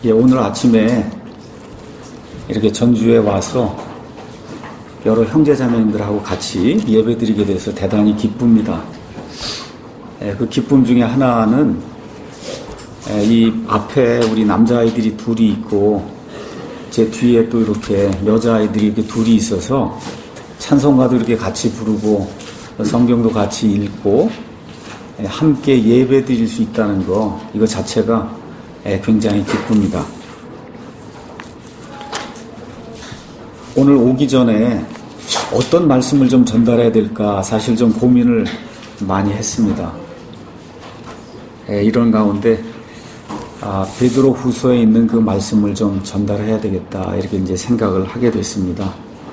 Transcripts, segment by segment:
오늘 아침에 이렇게 전주에 와서 여러 형제자매님들하고 같이 예배드리게 돼서 대단히 기쁩니다. 그 기쁨 중에 하나는 이 앞에 우리 남자아이들이 둘이 있고 제 뒤에 또 이렇게 여자아이들이 이렇게 둘이 있어서 찬송가도 이렇게 같이 부르고 성경도 같이 읽고 함께 예배 드릴 수 있다는 거, 이거 자체가 굉장히 기쁩니다. 오늘 오기 전에 어떤 말씀을 좀 전달해야 될까 사실 좀 고민을 많이 했습니다. 이런 가운데 베드로 후서에 있는 그 말씀을 좀 전달해야 되겠다, 이렇게 이제 생각을 하게 됐습니다.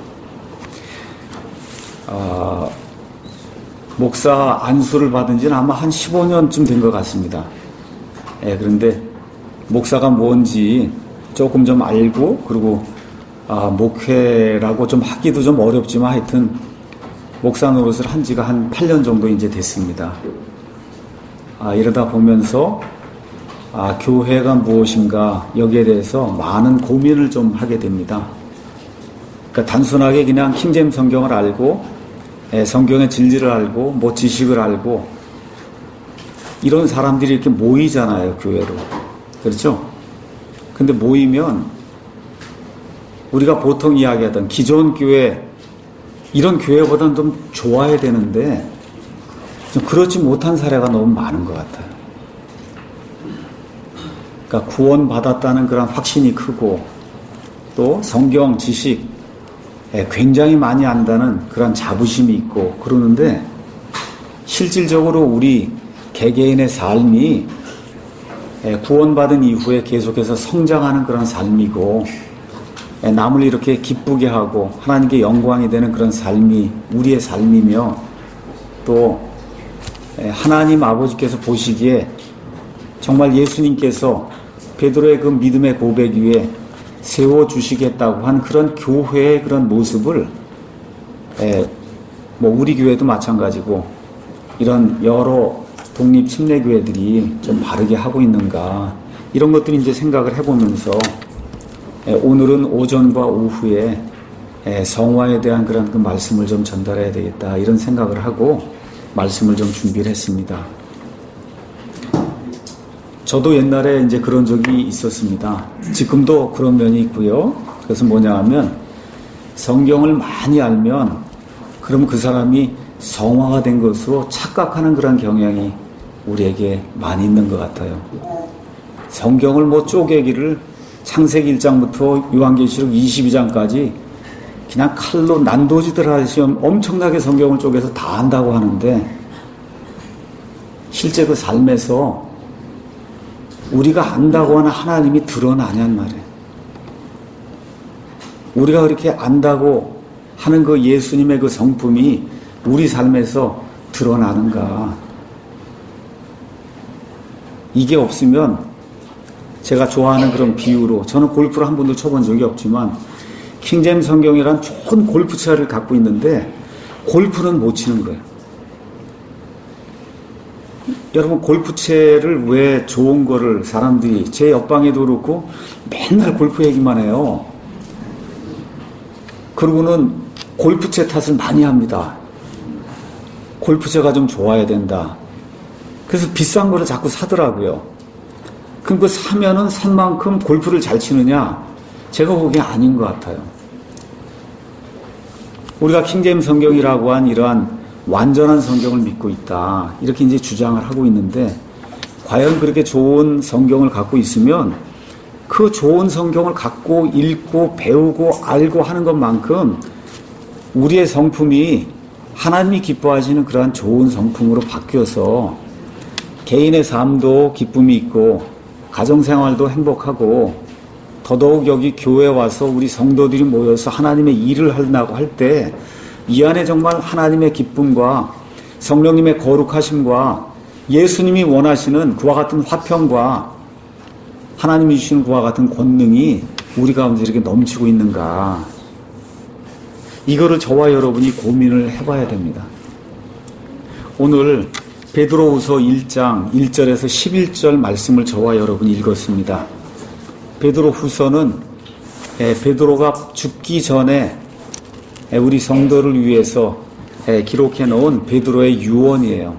목사 안수를 받은 지는 아마 한 15년쯤 된 것 같습니다. 그런데 목사가 뭔지 조금 좀 알고, 그리고 목회라고 좀 하기도 좀 어렵지만 하여튼 목사 노릇을 한 지가 한 8년 정도 이제 됐습니다. 이러다 보면서 교회가 무엇인가 여기에 대해서 많은 고민을 좀 하게 됩니다. 그러니까 단순하게 그냥 킹제임스 성경을 알고 성경의 진리를 알고 뭐 지식을 알고 이런 사람들이 이렇게 모이잖아요, 교회로. 그렇죠? 근데 모이면 우리가 보통 이야기하던 기존 교회, 이런 교회보다는 좀 좋아야 되는데 좀 그렇지 못한 사례가 너무 많은 것 같아요. 그러니까 구원받았다는 그런 확신이 크고 또 성경 지식 굉장히 많이 안다는 그런 자부심이 있고 그러는데 실질적으로 우리 개개인의 삶이 구원받은 이후에 계속해서 성장하는 그런 삶이고 남을 이렇게 기쁘게 하고 하나님께 영광이 되는 그런 삶이 우리의 삶이며 또 하나님 아버지께서 보시기에 정말 예수님께서 베드로의 그 믿음의 고백 위에 세워주시겠다고 한 그런 교회의 그런 모습을 뭐 우리 교회도 마찬가지고 이런 여러 독립 침례교회들이 좀 바르게 하고 있는가, 이런 것들이 이제 생각을 해보면서 오늘은 오전과 오후에 성화에 대한 그런 그 말씀을 좀 전달해야 되겠다, 이런 생각을 하고 말씀을 좀 준비를 했습니다. 저도 옛날에 이제 그런 적이 있었습니다. 지금도 그런 면이 있고요. 그래서 뭐냐 하면 성경을 많이 알면 그럼 그 사람이 성화가 된 것으로 착각하는 그런 경향이 우리에게 많이 있는 것 같아요. 성경을 뭐 쪼개기를 창세기 1장부터 요한계시록 22장까지 그냥 칼로 난도질을 하듯이 엄청나게 성경을 쪼개서 다 안다고 하는데 실제 그 삶에서 우리가 안다고 하는 하나님이 드러나냔 말이에요. 우리가 그렇게 안다고 하는 그 예수님의 그 성품이 우리 삶에서 드러나는가. 이게 없으면 제가 좋아하는 그런 비유로, 저는 골프를 한 번도 쳐본 적이 없지만 킹제임스 성경이란 좋은 골프채를 갖고 있는데 골프는 못 치는 거예요. 여러분, 골프채를 왜 좋은 거를 사람들이, 제 옆방에도 그렇고 맨날 골프 얘기만 해요. 그러고는 골프채 탓을 많이 합니다. 골프채가 좀 좋아야 된다. 그래서 비싼 거를 자꾸 사더라고요. 그럼 그 사면은 산 만큼 골프를 잘 치느냐? 제가 보기엔 아닌 것 같아요. 우리가 킹제임스 성경이라고 한 이러한 완전한 성경을 믿고 있다, 이렇게 이제 주장을 하고 있는데, 과연 그렇게 좋은 성경을 갖고 있으면 그 좋은 성경을 갖고 읽고 배우고 알고 하는 것만큼 우리의 성품이 하나님이 기뻐하시는 그러한 좋은 성품으로 바뀌어서 개인의 삶도 기쁨이 있고 가정생활도 행복하고, 더더욱 여기 교회에 와서 우리 성도들이 모여서 하나님의 일을 하려고 할 때 이 안에 정말 하나님의 기쁨과 성령님의 거룩하심과 예수님이 원하시는 그와 같은 화평과 하나님이 주시는 그와 같은 권능이 우리 가운데 이렇게 넘치고 있는가, 이거를 저와 여러분이 고민을 해봐야 됩니다. 오늘 베드로후서 1장 1절에서 11절 말씀을 저와 여러분이 읽었습니다. 베드로 후서는 베드로가 죽기 전에 우리 성도를 위해서 기록해 놓은 베드로의 유언이에요.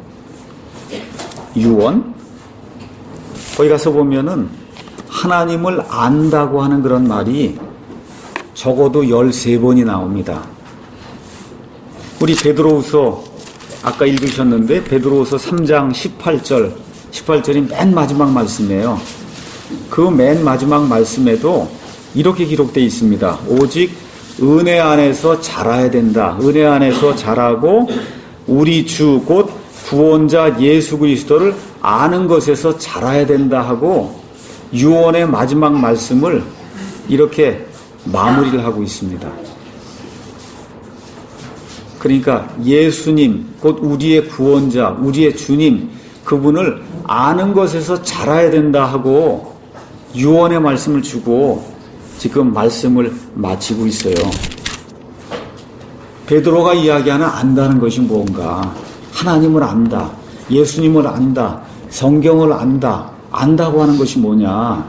유언? 거기 가서 보면은 하나님을 안다고 하는 그런 말이 적어도 13번이 나옵니다. 우리 베드로후서 아까 읽으셨는데 베드로후서 3장 18절이 맨 마지막 말씀이에요. 그 맨 마지막 말씀에도 이렇게 기록되어 있습니다. 오직 은혜 안에서 자라야 된다. 은혜 안에서 자라고 우리 주 곧 구원자 예수 그리스도를 아는 것에서 자라야 된다 하고 유언의 마지막 말씀을 이렇게 마무리를 하고 있습니다. 그러니까 예수님, 곧 우리의 구원자, 우리의 주님, 그분을 아는 것에서 자라야 된다 하고 유언의 말씀을 주고 지금 말씀을 마치고 있어요. 베드로가 이야기하는 안다는 것이 뭔가? 하나님을 안다, 예수님을 안다, 성경을 안다, 안다고 하는 것이 뭐냐?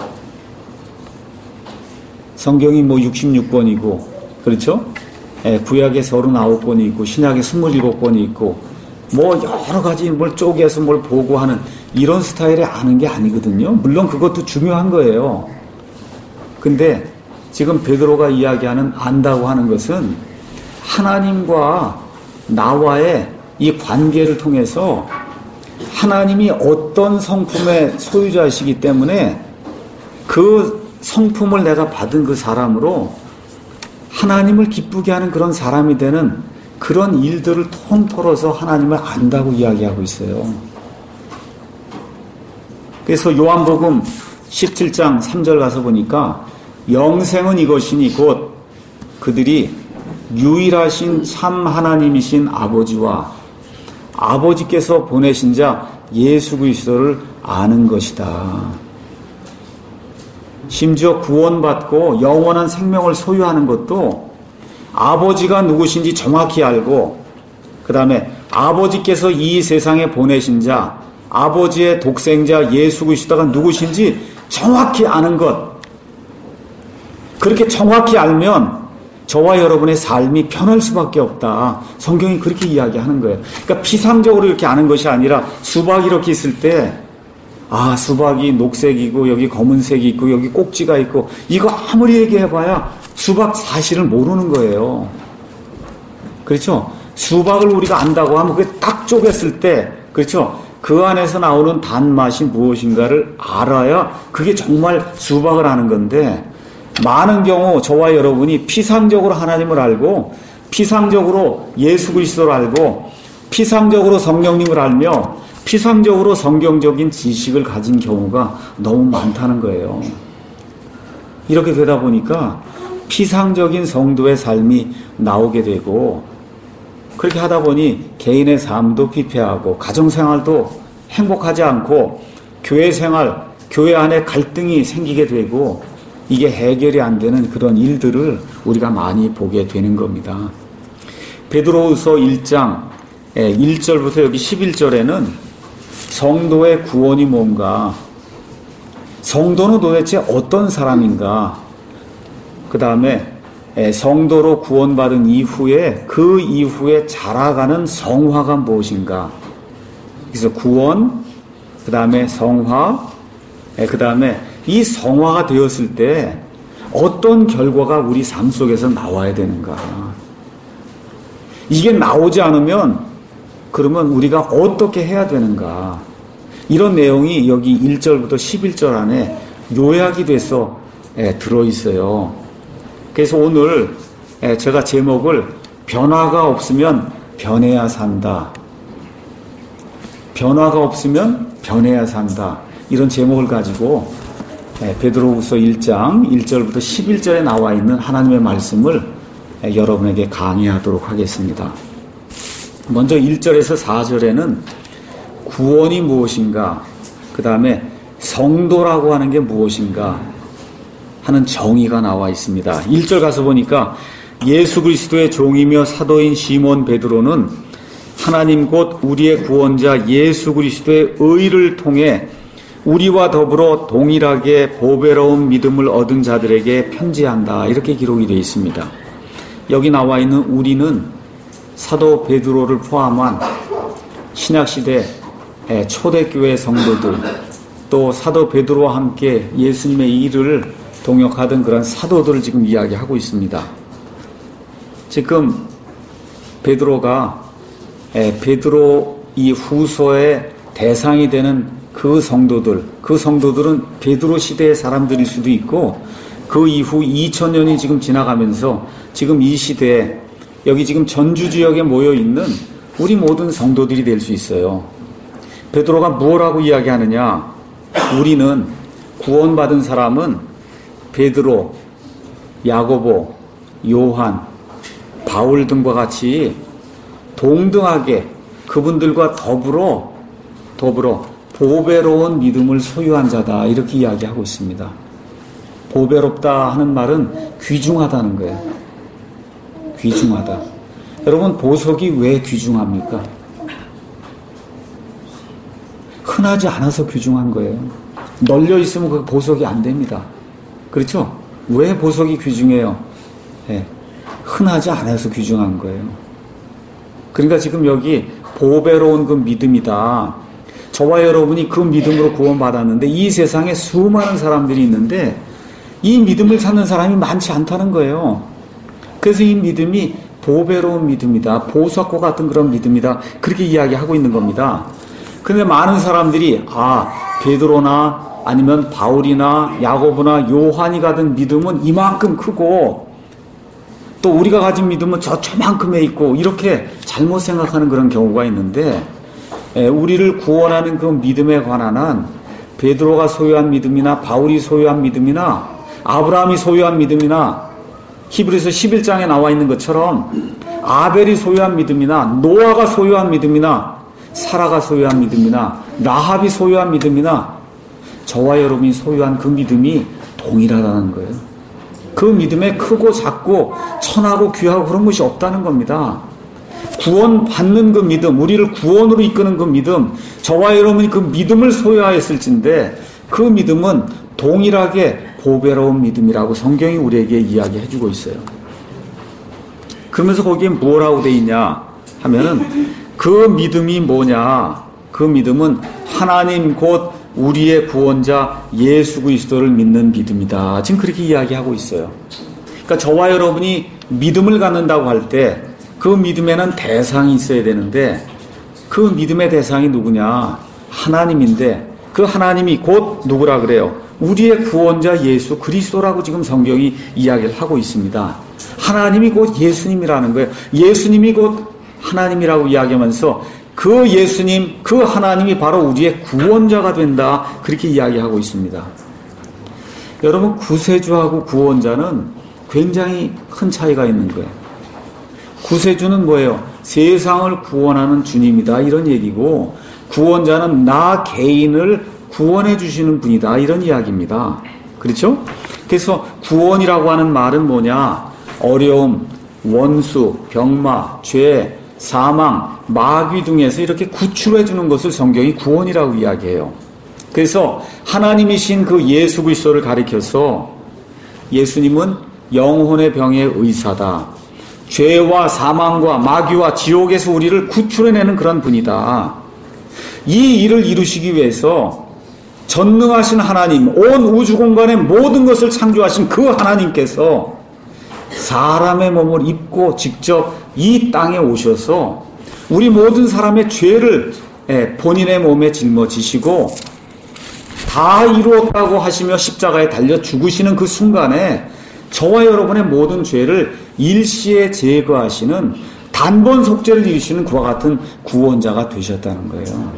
성경이 66권이고, 그렇죠? 구약에 39권이 있고, 신약에 27권이 있고, 여러 가지 뭘 쪼개서 뭘 보고 하는 이런 스타일의 아는 게 아니거든요. 물론 그것도 중요한 거예요. 근데 지금 베드로가 이야기하는 안다고 하는 것은 하나님과 나와의 이 관계를 통해서 하나님이 어떤 성품의 소유자이시기 때문에 그 성품을 내가 받은 그 사람으로 하나님을 기쁘게 하는 그런 사람이 되는 그런 일들을 통틀어서 하나님을 안다고 이야기하고 있어요. 그래서 요한복음 17장 3절 가서 보니까 영생은 이것이니 곧 그들이 유일하신 참 하나님이신 아버지와 아버지께서 보내신 자 예수 그리스도를 아는 것이다. 심지어 구원받고 영원한 생명을 소유하는 것도 아버지가 누구신지 정확히 알고 그 다음에 아버지께서 이 세상에 보내신 자 아버지의 독생자 예수 그리스도가 누구신지 정확히 아는 것. 그렇게 정확히 알면 저와 여러분의 삶이 편할 수밖에 없다. 성경이 그렇게 이야기하는 거예요. 그러니까 피상적으로 이렇게 아는 것이 아니라 수박이 이렇게 있을 때 수박이 녹색이고 여기 검은색이 있고 여기 꼭지가 있고 이거 아무리 얘기해봐야 수박 사실을 모르는 거예요. 그렇죠? 수박을 우리가 안다고 하면 그게 딱 쪼갰을 때 그렇죠? 그 안에서 나오는 단맛이 무엇인가를 알아야 그게 정말 수박을 아는 건데 많은 경우 저와 여러분이 피상적으로 하나님을 알고 피상적으로 예수 그리스도를 알고 피상적으로 성령님을 알며 피상적으로 성경적인 지식을 가진 경우가 너무 많다는 거예요. 이렇게 되다 보니까 피상적인 성도의 삶이 나오게 되고 그렇게 하다 보니 개인의 삶도 피폐하고 가정생활도 행복하지 않고 교회생활, 교회 안에 갈등이 생기게 되고 이게 해결이 안 되는 그런 일들을 우리가 많이 보게 되는 겁니다. 베드로후서 1장 1절부터 여기 11절에는 성도의 구원이 뭔가, 성도는 도대체 어떤 사람인가, 그 다음에 성도로 구원받은 이후에 그 이후에 자라가는 성화가 무엇인가. 그래서 구원, 그 다음에 성화, 그 다음에 이 성화가 되었을 때 어떤 결과가 우리 삶 속에서 나와야 되는가. 이게 나오지 않으면 그러면 우리가 어떻게 해야 되는가. 이런 내용이 여기 1절부터 11절 안에 요약이 돼서 들어있어요. 그래서 오늘 제가 제목을 변화가 없으면 변해야 산다. 변화가 없으면 변해야 산다. 이런 제목을 가지고 베드로후서 1장 1절부터 11절에 나와 있는 하나님의 말씀을 여러분에게 강의하도록 하겠습니다. 먼저 1절에서 4절에는 구원이 무엇인가, 그 다음에 성도라고 하는 게 무엇인가 하는 정의가 나와 있습니다. 1절 가서 보니까 예수 그리스도의 종이며 사도인 시몬 베드로는 하나님 곧 우리의 구원자 예수 그리스도의 의를 통해 우리와 더불어 동일하게 보배로운 믿음을 얻은 자들에게 편지한다. 이렇게 기록이 되어 있습니다. 여기 나와 있는 우리는 사도 베드로를 포함한 신약시대 초대교회 성도들, 또 사도 베드로와 함께 예수님의 일을 동역하던 그런 사도들을 지금 이야기하고 있습니다. 지금 베드로가 베드로 이 후서의 대상이 되는 그 성도들은 베드로 시대의 사람들일 수도 있고, 그 이후 2000년이 지금 지나가면서 지금 이 시대에 여기 지금 전주 지역에 모여 있는 우리 모든 성도들이 될 수 있어요. 베드로가 무엇라고 이야기하느냐? 우리는 구원받은 사람은 베드로, 야고보, 요한, 바울 등과 같이 동등하게 그분들과 더불어 보배로운 믿음을 소유한 자다. 이렇게 이야기하고 있습니다. 보배롭다 하는 말은 귀중하다는 거예요. 귀중하다. 여러분, 보석이 왜 귀중합니까? 흔하지 않아서 귀중한 거예요. 널려 있으면 그 보석이 안 됩니다. 그렇죠? 왜 보석이 귀중해요? 흔하지 않아서 귀중한 거예요. 그러니까 지금 여기 보배로운 그 믿음이다. 저와 여러분이 그 믿음으로 구원받았는데 이 세상에 수많은 사람들이 있는데 이 믿음을 찾는 사람이 많지 않다는 거예요. 그래서 이 믿음이 보배로운 믿음이다. 보석과 같은 그런 믿음이다. 그렇게 이야기하고 있는 겁니다. 그런데 많은 사람들이 베드로나 아니면 바울이나 야고보나 요한이 가진 믿음은 이만큼 크고 또 우리가 가진 믿음은 저만큼에 있고 이렇게 잘못 생각하는 그런 경우가 있는데, 우리를 구원하는 그 믿음에 관한 한 베드로가 소유한 믿음이나 바울이 소유한 믿음이나 아브라함이 소유한 믿음이나 히브리서 11장에 나와 있는 것처럼 아벨이 소유한 믿음이나 노아가 소유한 믿음이나 사라가 소유한 믿음이나 라합이 소유한 믿음이나 저와 여러분이 소유한 그 믿음이 동일하다는 거예요. 그 믿음에 크고 작고 천하고 귀하고 그런 것이 없다는 겁니다. 구원받는 그 믿음, 우리를 구원으로 이끄는 그 믿음, 저와 여러분이 그 믿음을 소유하였을진데 그 믿음은 동일하게 보배로운 믿음이라고 성경이 우리에게 이야기해주고 있어요. 그러면서 거기에 뭐라고 돼 있냐 하면은 그 믿음이 뭐냐? 그 믿음은 하나님 곧 우리의 구원자 예수 그리스도를 믿는 믿음이다. 지금 그렇게 이야기하고 있어요. 그러니까 저와 여러분이 믿음을 갖는다고 할 때 그 믿음에는 대상이 있어야 되는데 그 믿음의 대상이 누구냐? 하나님인데 그 하나님이 곧 누구라 그래요? 우리의 구원자 예수 그리스도라고 지금 성경이 이야기를 하고 있습니다. 하나님이 곧 예수님이라는 거예요. 예수님이 곧 하나님이라고 이야기하면서 그 예수님, 그 하나님이 바로 우리의 구원자가 된다. 그렇게 이야기하고 있습니다. 여러분, 구세주하고 구원자는 굉장히 큰 차이가 있는 거예요. 구세주는 뭐예요? 세상을 구원하는 주님이다. 이런 얘기고, 구원자는 나 개인을 구원해 주시는 분이다. 이런 이야기입니다. 그렇죠? 그래서 구원이라고 하는 말은 뭐냐? 어려움, 원수, 병마, 죄, 사망, 마귀 등에서 이렇게 구출해 주는 것을 성경이 구원이라고 이야기해요. 그래서 하나님이신 그 예수 그리스도를 가리켜서 예수님은 영혼의 병의 의사다. 죄와 사망과 마귀와 지옥에서 우리를 구출해내는 그런 분이다. 이 일을 이루시기 위해서 전능하신 하나님, 온 우주 공간의 모든 것을 창조하신 그 하나님께서 사람의 몸을 입고 직접 이 땅에 오셔서 우리 모든 사람의 죄를 본인의 몸에 짊어지시고 다 이루었다고 하시며 십자가에 달려 죽으시는 그 순간에 저와 여러분의 모든 죄를 일시에 제거하시는 단번 속죄를 이루시는 그와 같은 구원자가 되셨다는 거예요.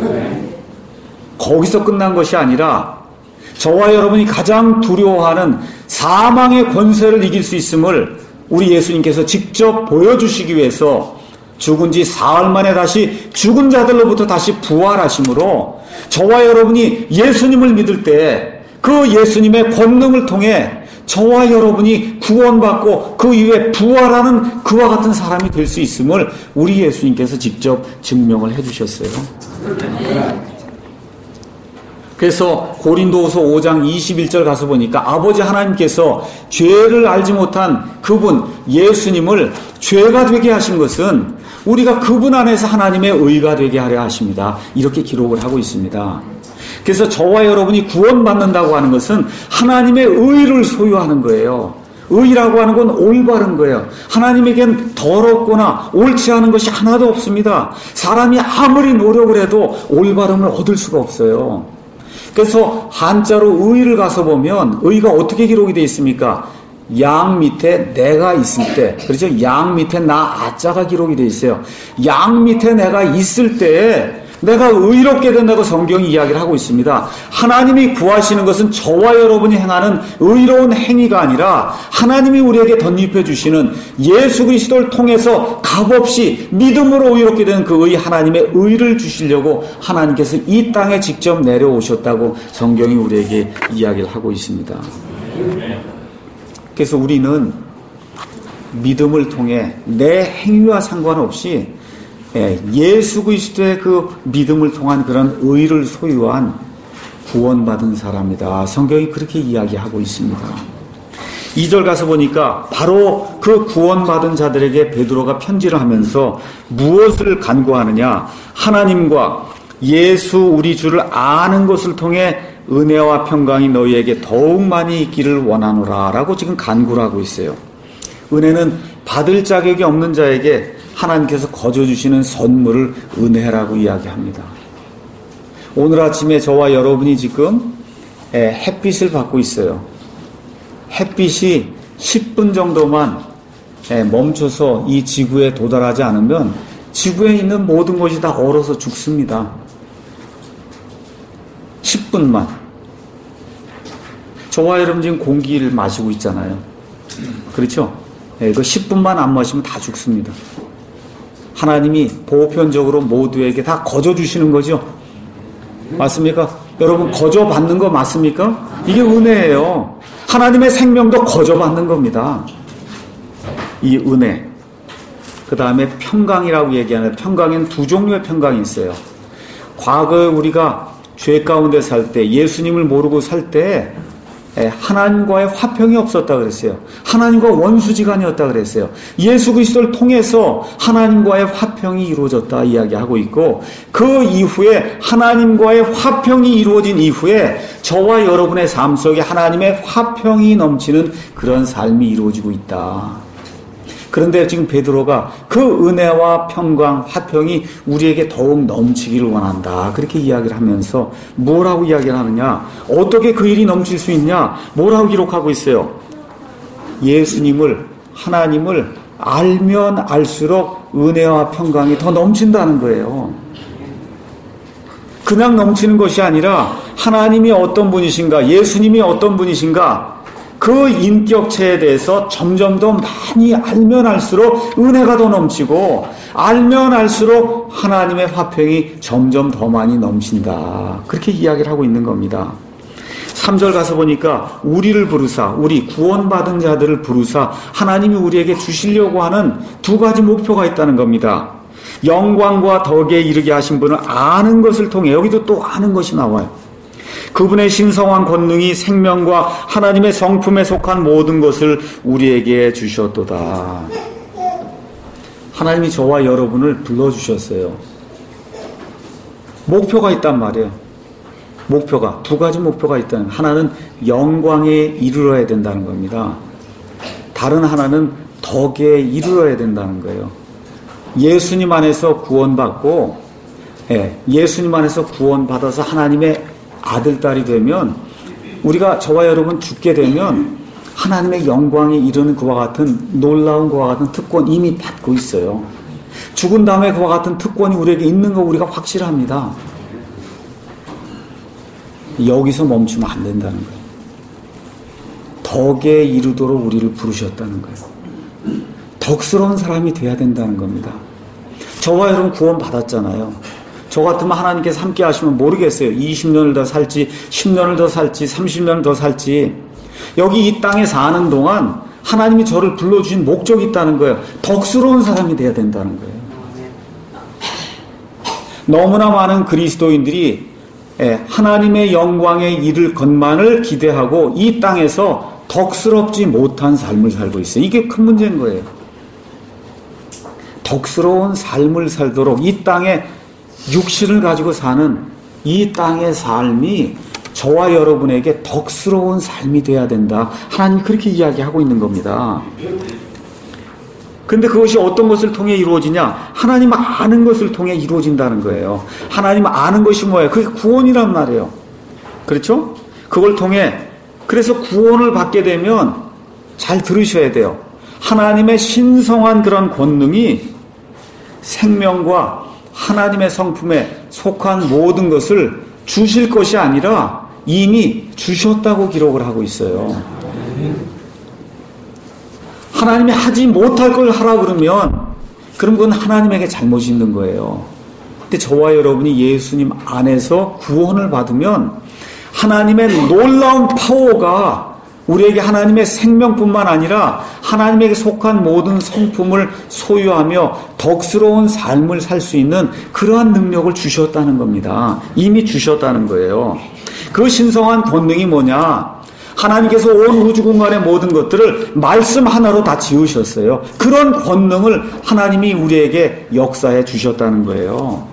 거기서 끝난 것이 아니라 저와 여러분이 가장 두려워하는 사망의 권세를 이길 수 있음을 우리 예수님께서 직접 보여주시기 위해서 죽은 지 사흘 만에 다시 죽은 자들로부터 다시 부활하심으로 저와 여러분이 예수님을 믿을 때 그 예수님의 권능을 통해 저와 여러분이 구원받고 그 이후에 부활하는 그와 같은 사람이 될 수 있음을 우리 예수님께서 직접 증명을 해주셨어요. 그래서 고린도후서 5장 21절 가서 보니까 아버지 하나님께서 죄를 알지 못한 그분 예수님을 죄가 되게 하신 것은 우리가 그분 안에서 하나님의 의가 되게 하려 하십니다. 이렇게 기록을 하고 있습니다. 그래서 저와 여러분이 구원받는다고 하는 것은 하나님의 의를 소유하는 거예요. 의라고 하는 건 올바른 거예요. 하나님에겐 더럽거나 옳지 않은 것이 하나도 없습니다. 사람이 아무리 노력을 해도 올바름을 얻을 수가 없어요. 그래서 한자로 의를 가서 보면 의가 어떻게 기록이 되어 있습니까? 양 밑에 내가 있을 때, 그렇죠? 양 밑에 나 아자가 기록이 되어 있어요. 양 밑에 내가 있을 때에 내가 의롭게 된다고 성경이 이야기를 하고 있습니다. 하나님이 구하시는 것은 저와 여러분이 행하는 의로운 행위가 아니라 하나님이 우리에게 덧입혀 주시는 예수 그리스도를 통해서 값없이 믿음으로 의롭게 되는 그 의, 하나님의 의를 주시려고 하나님께서 이 땅에 직접 내려오셨다고 성경이 우리에게 이야기를 하고 있습니다. 그래서 우리는 믿음을 통해 내 행위와 상관없이 예수 그리스도의 그 믿음을 통한 그런 의를 소유한 구원받은 사람이다. 성경이 그렇게 이야기하고 있습니다. 2절 가서 보니까 바로 그 구원받은 자들에게 베드로가 편지를 하면서 무엇을 간구하느냐? 하나님과 예수 우리 주를 아는 것을 통해 은혜와 평강이 너희에게 더욱 많이 있기를 원하노라 라고 지금 간구를 하고 있어요. 은혜는 받을 자격이 없는 자에게 하나님께서 거저주시는 선물을 은혜라고 이야기합니다. 오늘 아침에 저와 여러분이 지금 햇빛을 받고 있어요. 햇빛이 10분 정도만 멈춰서 이 지구에 도달하지 않으면 지구에 있는 모든 것이 다 얼어서 죽습니다. 10분만. 저와 여러분 지금 공기를 마시고 있잖아요. 그렇죠? 그 10분만 안 마시면 다 죽습니다. 하나님이 보편적으로 모두에게 다 거저주시는 거죠. 맞습니까? 여러분 거저받는 거 맞습니까? 이게 은혜예요. 하나님의 생명도 거저받는 겁니다. 이 은혜. 그 다음에 평강이라고 얘기하는, 평강에는 두 종류의 평강이 있어요. 과거에 우리가 죄 가운데 살 때, 예수님을 모르고 살 때 하나님과의 화평이 없었다 그랬어요. 하나님과 원수지간이었다 그랬어요. 예수 그리스도를 통해서 하나님과의 화평이 이루어졌다 이야기하고 있고, 그 이후에 하나님과의 화평이 이루어진 이후에 저와 여러분의 삶 속에 하나님의 화평이 넘치는 그런 삶이 이루어지고 있다. 그런데 지금 베드로가 그 은혜와 평강, 화평이 우리에게 더욱 넘치기를 원한다. 그렇게 이야기를 하면서 뭐라고 이야기를 하느냐? 어떻게 그 일이 넘칠 수 있냐? 뭐라고 기록하고 있어요? 예수님을, 하나님을 알면 알수록 은혜와 평강이 더 넘친다는 거예요. 그냥 넘치는 것이 아니라 하나님이 어떤 분이신가, 예수님이 어떤 분이신가, 그 인격체에 대해서 점점 더 많이 알면 알수록 은혜가 더 넘치고, 알면 알수록 하나님의 화평이 점점 더 많이 넘친다. 그렇게 이야기를 하고 있는 겁니다. 3절 가서 보니까 우리를 부르사, 우리 구원받은 자들을 부르사 하나님이 우리에게 주시려고 하는 두 가지 목표가 있다는 겁니다. 영광과 덕에 이르게 하신 분을 아는 것을 통해, 여기도 또 아는 것이 나와요. 그분의 신성한 권능이 생명과 하나님의 성품에 속한 모든 것을 우리에게 주셨도다. 하나님이 저와 여러분을 불러주셨어요. 목표가 있단 말이에요. 목표가, 두 가지 목표가 있다는, 하나는 영광에 이르러야 된다는 겁니다. 다른 하나는 덕에 이르러야 된다는 거예요. 예수님 안에서 구원받고, 예수님 안에서 구원받아서 하나님의 아들, 딸이 되면, 우리가, 저와 여러분 죽게 되면 하나님의 영광에 이르는 그와 같은 놀라운 그와 같은 특권 이미 받고 있어요. 죽은 다음에 그와 같은 특권이 우리에게 있는 거 우리가 확실합니다. 여기서 멈추면 안 된다는 거예요. 덕에 이르도록 우리를 부르셨다는 거예요. 덕스러운 사람이 돼야 된다는 겁니다. 저와 여러분 구원 받았잖아요. 저 같으면 하나님께서 함께 하시면 모르겠어요. 20년을 더 살지, 10년을 더 살지, 30년을 더 살지. 여기 이 땅에 사는 동안 하나님이 저를 불러주신 목적이 있다는 거예요. 덕스러운 사람이 돼야 된다는 거예요. 너무나 많은 그리스도인들이 하나님의 영광에 이를 것만을 기대하고 이 땅에서 덕스럽지 못한 삶을 살고 있어요. 이게 큰 문제인 거예요. 덕스러운 삶을 살도록 이 땅에 육신을 가지고 사는 이 땅의 삶이 저와 여러분에게 덕스러운 삶이 돼야 된다. 하나님이 그렇게 이야기하고 있는 겁니다. 근데 그것이 어떤 것을 통해 이루어지냐? 하나님 아는 것을 통해 이루어진다는 거예요. 하나님 아는 것이 뭐예요? 그게 구원이란 말이에요. 그렇죠? 그걸 통해 그래서 구원을 받게 되면 잘 들으셔야 돼요. 하나님의 신성한 그런 권능이 생명과 하나님의 성품에 속한 모든 것을 주실 것이 아니라 이미 주셨다고 기록을 하고 있어요. 하나님이 하지 못할 걸 하라 그러면 그럼 그건 하나님에게 잘못이 있는 거예요. 근데 저와 여러분이 예수님 안에서 구원을 받으면 하나님의 놀라운 파워가 우리에게 하나님의 생명뿐만 아니라 하나님에게 속한 모든 성품을 소유하며 덕스러운 삶을 살 수 있는 그러한 능력을 주셨다는 겁니다. 이미 주셨다는 거예요. 그 신성한 권능이 뭐냐? 하나님께서 온 우주 공간의 모든 것들을 말씀 하나로 다 지으셨어요. 그런 권능을 하나님이 우리에게 역사해 주셨다는 거예요.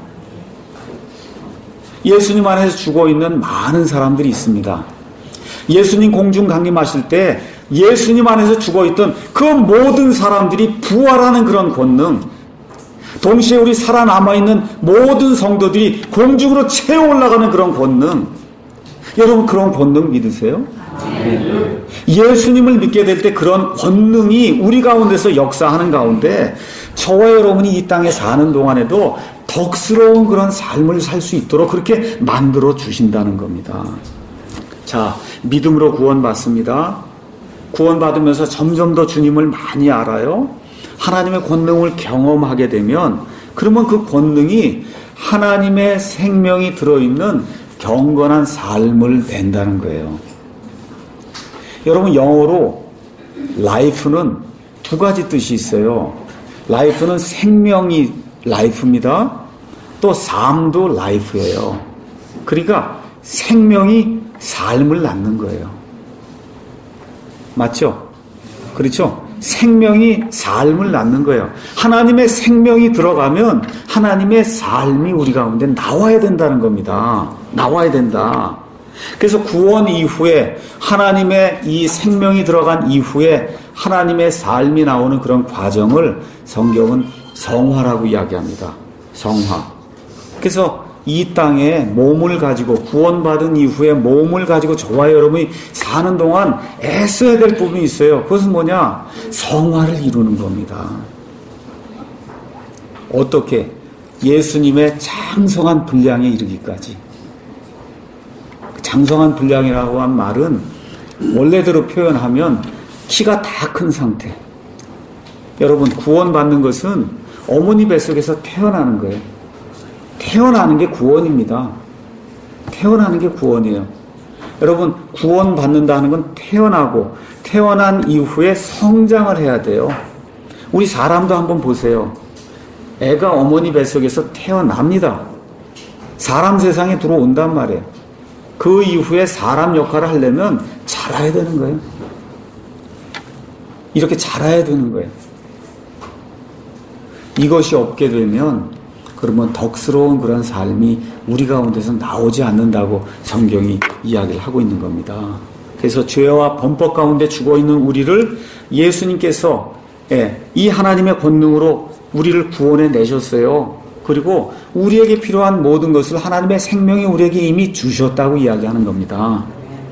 예수님 안에서 죽어있는 많은 사람들이 있습니다. 예수님 공중 강림하실 때 예수님 안에서 죽어있던 그 모든 사람들이 부활하는 그런 권능, 동시에 우리 살아남아있는 모든 성도들이 공중으로 채워 올라가는 그런 권능, 여러분 그런 권능 믿으세요? 네. 예수님을 믿게 될 때 그런 권능이 우리 가운데서 역사하는 가운데 저와 여러분이 이 땅에 사는 동안에도 덕스러운 그런 삶을 살 수 있도록 그렇게 만들어 주신다는 겁니다. 자, 믿음으로 구원받습니다. 구원받으면서 점점 더 주님을 많이 알아요. 하나님의 권능을 경험하게 되면 그러면 그 권능이 하나님의 생명이 들어있는 경건한 삶을 낸다는 거예요. 여러분 영어로 life는 두 가지 뜻이 있어요. life는 생명이 life입니다. 또 삶도 life예요. 그러니까 생명이 삶을 낳는 거예요. 맞죠? 그렇죠? 생명이 삶을 낳는 거예요. 하나님의 생명이 들어가면 하나님의 삶이 우리 가운데 나와야 된다는 겁니다. 나와야 된다. 그래서 구원 이후에 하나님의 이 생명이 들어간 이후에 하나님의 삶이 나오는 그런 과정을 성경은 성화라고 이야기합니다. 성화. 그래서 이 땅에 몸을 가지고 구원받은 이후에 몸을 가지고 저와 여러분이 사는 동안 애써야 될 부분이 있어요. 그것은 뭐냐? 성화를 이루는 겁니다. 어떻게? 예수님의 장성한 분량에 이르기까지. 장성한 분량이라고 한 말은 원래대로 표현하면 키가 다 큰 상태. 여러분 구원받는 것은 어머니 뱃속에서 태어나는 거예요. 태어나는 게 구원입니다. 태어나는 게 구원이에요. 여러분 구원받는다는 건 태어나고 태어난 이후에 성장을 해야 돼요. 우리 사람도 한번 보세요. 애가 어머니 뱃속에서 태어납니다. 사람 세상에 들어온단 말이에요. 그 이후에 사람 역할을 하려면 자라야 되는 거예요. 이렇게 자라야 되는 거예요. 이것이 없게 되면 그러면 덕스러운 그런 삶이 우리 가운데서 나오지 않는다고 성경이 이야기를 하고 있는 겁니다. 그래서 죄와 범법 가운데 죽어있는 우리를 예수님께서 이 하나님의 권능으로 우리를 구원해 내셨어요. 그리고 우리에게 필요한 모든 것을 하나님의 생명이 우리에게 이미 주셨다고 이야기하는 겁니다.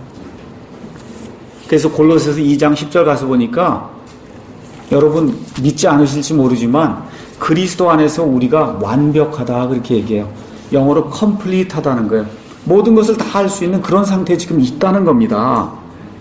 그래서 골로새서 2장 10절 가서 보니까 여러분 믿지 않으실지 모르지만 그리스도 안에서 우리가 완벽하다 그렇게 얘기해요. 영어로 complete하다는 거예요. 모든 것을 다 할 수 있는 그런 상태에 지금 있다는 겁니다.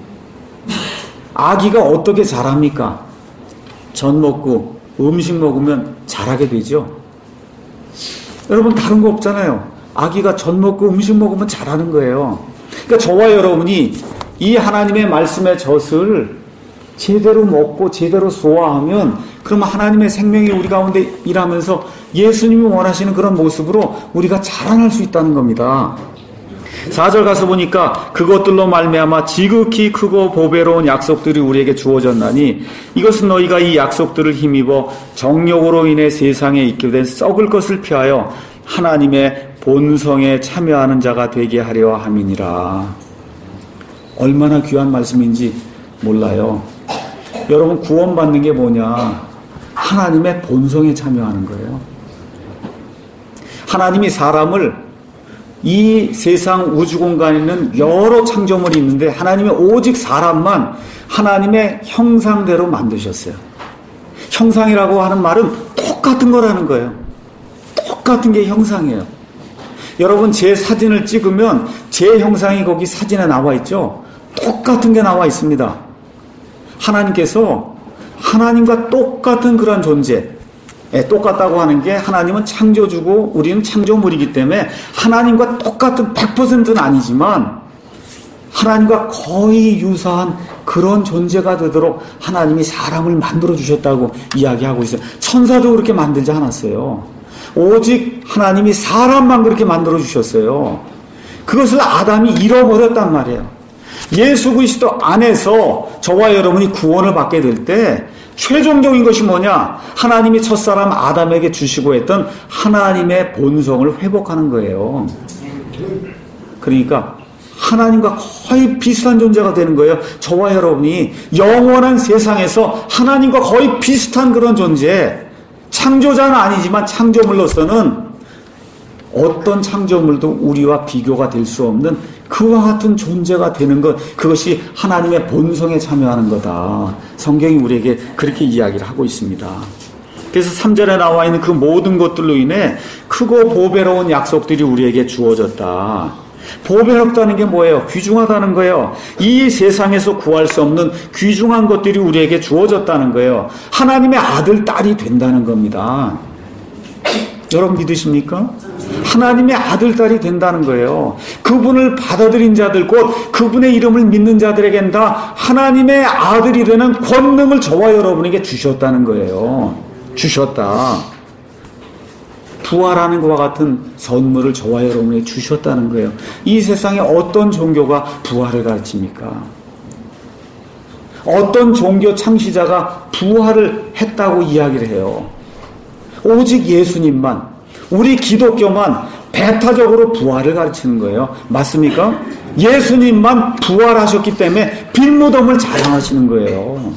아기가 어떻게 자랍니까? 젖 먹고 음식 먹으면 자라게 되죠. 여러분 다른 거 없잖아요. 아기가 젖 먹고 음식 먹으면 자라는 거예요. 그러니까 저와 여러분이 이 하나님의 말씀의 젖을 제대로 먹고 제대로 소화하면 그러면 하나님의 생명이 우리 가운데 일하면서 예수님이 원하시는 그런 모습으로 우리가 자라날 수 있다는 겁니다. 4절 가서 보니까 그것들로 말미암아 지극히 크고 보배로운 약속들이 우리에게 주어졌나니 이것은 너희가 이 약속들을 힘입어 정욕으로 인해 세상에 있게 된 썩을 것을 피하여 하나님의 본성에 참여하는 자가 되게 하려 함이니라. 얼마나 귀한 말씀인지 몰라요. 여러분, 구원받는 게 뭐냐? 하나님의 본성에 참여하는 거예요. 하나님이 사람을 이 세상 우주 공간에 있는 여러 창조물이 있는데 하나님이 오직 사람만 하나님의 형상대로 만드셨어요. 형상이라고 하는 말은 똑같은 거라는 거예요. 똑같은 게 형상이에요. 여러분, 제 사진을 찍으면 제 형상이 거기 사진에 나와 있죠? 똑같은 게 나와 있습니다. 하나님께서 하나님과 똑같은 그런 존재, 똑같다고 하는 게 하나님은 창조주고 우리는 창조물이기 때문에 하나님과 똑같은 100%는 아니지만 하나님과 거의 유사한 그런 존재가 되도록 하나님이 사람을 만들어 주셨다고 이야기하고 있어요. 천사도 그렇게 만들지 않았어요. 오직 하나님이 사람만 그렇게 만들어 주셨어요. 그것을 아담이 잃어버렸단 말이에요. 예수 그리스도 안에서 저와 여러분이 구원을 받게 될 때 최종적인 것이 뭐냐? 하나님이 첫사람 아담에게 주시고 했던 하나님의 본성을 회복하는 거예요. 그러니까 하나님과 거의 비슷한 존재가 되는 거예요. 저와 여러분이 영원한 세상에서 하나님과 거의 비슷한 그런 존재, 창조자는 아니지만 창조물로서는 어떤 창조물도 우리와 비교가 될 수 없는 그와 같은 존재가 되는 것, 그것이 하나님의 본성에 참여하는 거다. 성경이 우리에게 그렇게 이야기를 하고 있습니다. 그래서 3절에 나와 있는 그 모든 것들로 인해 크고 보배로운 약속들이 우리에게 주어졌다. 보배롭다는 게 뭐예요? 귀중하다는 거예요. 이 세상에서 구할 수 없는 귀중한 것들이 우리에게 주어졌다는 거예요. 하나님의 아들, 딸이 된다는 겁니다. 여러분 믿으십니까? 하나님의 아들, 딸이 된다는 거예요. 그분을 받아들인 자들, 곧 그분의 이름을 믿는 자들에겐 다 하나님의 아들이 되는 권능을 저와 여러분에게 주셨다는 거예요. 주셨다. 부활하는 것과 같은 선물을 저와 여러분에게 주셨다는 거예요. 이 세상에 어떤 종교가 부활을 가르칩니까? 어떤 종교 창시자가 부활을 했다고 이야기를 해요? 오직 예수님만, 우리 기독교만 배타적으로 부활을 가르치는 거예요. 맞습니까? 예수님만 부활하셨기 때문에 빈무덤을 자랑하시는 거예요.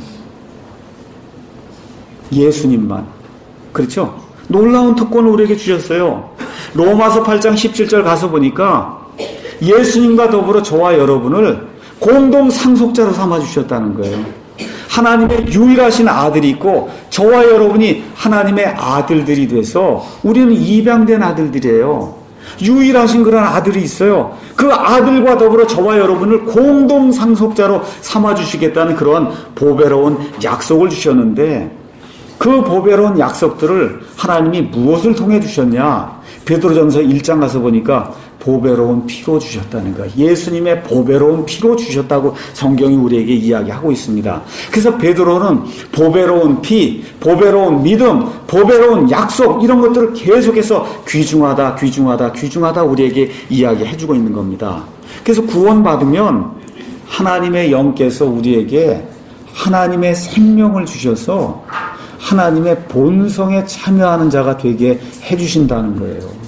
예수님만. 그렇죠? 놀라운 특권을 우리에게 주셨어요. 로마서 8장 17절 가서 보니까 예수님과 더불어 저와 여러분을 공동 상속자로 삼아주셨다는 거예요. 하나님의 유일하신 아들이 있고 저와 여러분이 하나님의 아들들이 돼서 우리는 입양된 아들들이에요. 유일하신 그런 아들이 있어요. 그 아들과 더불어 저와 여러분을 공동 상속자로 삼아주시겠다는 그런 보배로운 약속을 주셨는데 그 보배로운 약속들을 하나님이 무엇을 통해 주셨냐? 베드로전서 1장 가서 보니까 보배로운 피로 주셨다는 거예요. 예수님의 보배로운 피로 주셨다고 성경이 우리에게 이야기하고 있습니다. 그래서 베드로는 보배로운 피, 보배로운 믿음, 보배로운 약속 이런 것들을 계속해서 귀중하다, 귀중하다, 귀중하다 우리에게 이야기해주고 있는 겁니다. 그래서 구원받으면 하나님의 영께서 우리에게 하나님의 생명을 주셔서 하나님의 본성에 참여하는 자가 되게 해주신다는 거예요.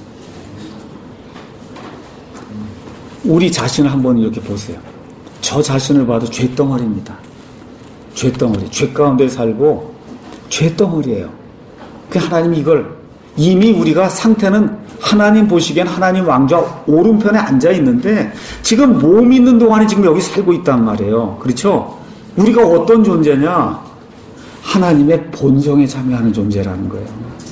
우리 자신을 한번 이렇게 보세요. 저 자신을 봐도 죄덩어리입니다. 죄덩어리. 죄 가운데 살고 죄덩어리예요. 그 하나님이 이걸 이미 우리가 상태는 하나님 보시기엔 하나님 왕좌 오른편에 앉아 있는데 지금 몸이 있는 동안에 지금 여기 살고 있단 말이에요. 그렇죠? 우리가 어떤 존재냐? 하나님의 본성에 참여하는 존재라는 거예요.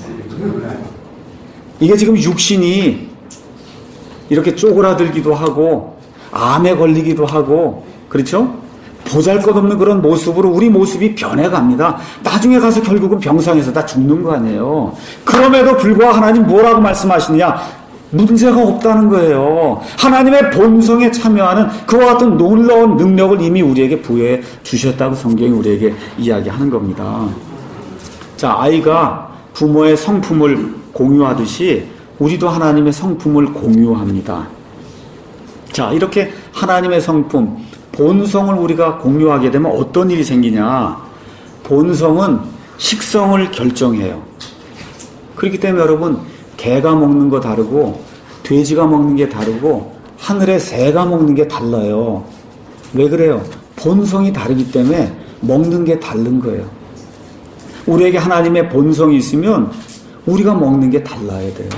이게 지금 육신이 이렇게 쪼그라들기도 하고 암에 걸리기도 하고 그렇죠? 보잘것없는 그런 모습으로 우리 모습이 변해갑니다. 나중에 가서 결국은 병상에서 다 죽는 거 아니에요. 그럼에도 불구하고 하나님 뭐라고 말씀하시느냐? 문제가 없다는 거예요. 하나님의 본성에 참여하는 그와 같은 놀라운 능력을 이미 우리에게 부여해 주셨다고 성경이 우리에게 이야기하는 겁니다. 자, 아이가 부모의 성품을 공유하듯이 우리도 하나님의 성품을 공유합니다. 자, 이렇게 하나님의 성품, 본성을 우리가 공유하게 되면 어떤 일이 생기냐? 본성은 식성을 결정해요. 그렇기 때문에 여러분, 개가 먹는 거 다르고 돼지가 먹는 게 다르고 하늘의 새가 먹는 게 달라요. 왜 그래요? 본성이 다르기 때문에 먹는 게 다른 거예요. 우리에게 하나님의 본성이 있으면 우리가 먹는 게 달라야 돼요.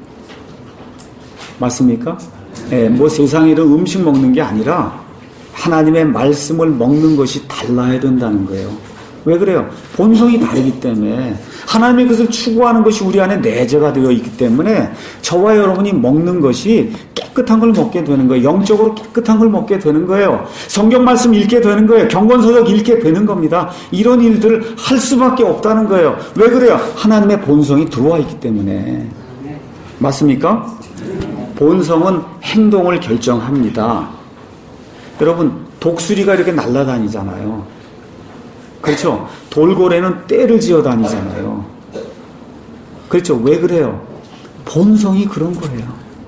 맞습니까? 네, 뭐 세상에 이런 음식 먹는 게 아니라 하나님의 말씀을 먹는 것이 달라야 된다는 거예요. 왜 그래요? 본성이 다르기 때문에 하나님의 것을 추구하는 것이 우리 안에 내재가 되어 있기 때문에 저와 여러분이 먹는 것이 깨끗한 걸 먹게 되는 거예요. 영적으로 깨끗한 걸 먹게 되는 거예요. 성경 말씀 읽게 되는 거예요. 경건서적 읽게 되는 겁니다. 이런 일들을 할 수밖에 없다는 거예요. 왜 그래요? 하나님의 본성이 들어와 있기 때문에. 맞습니까? 본성은 행동을 결정합니다. 여러분, 독수리가 이렇게 날아다니잖아요. 그렇죠? 돌고래는 떼를 지어 다니잖아요. 그렇죠? 왜 그래요? 본성이 그런 거예요.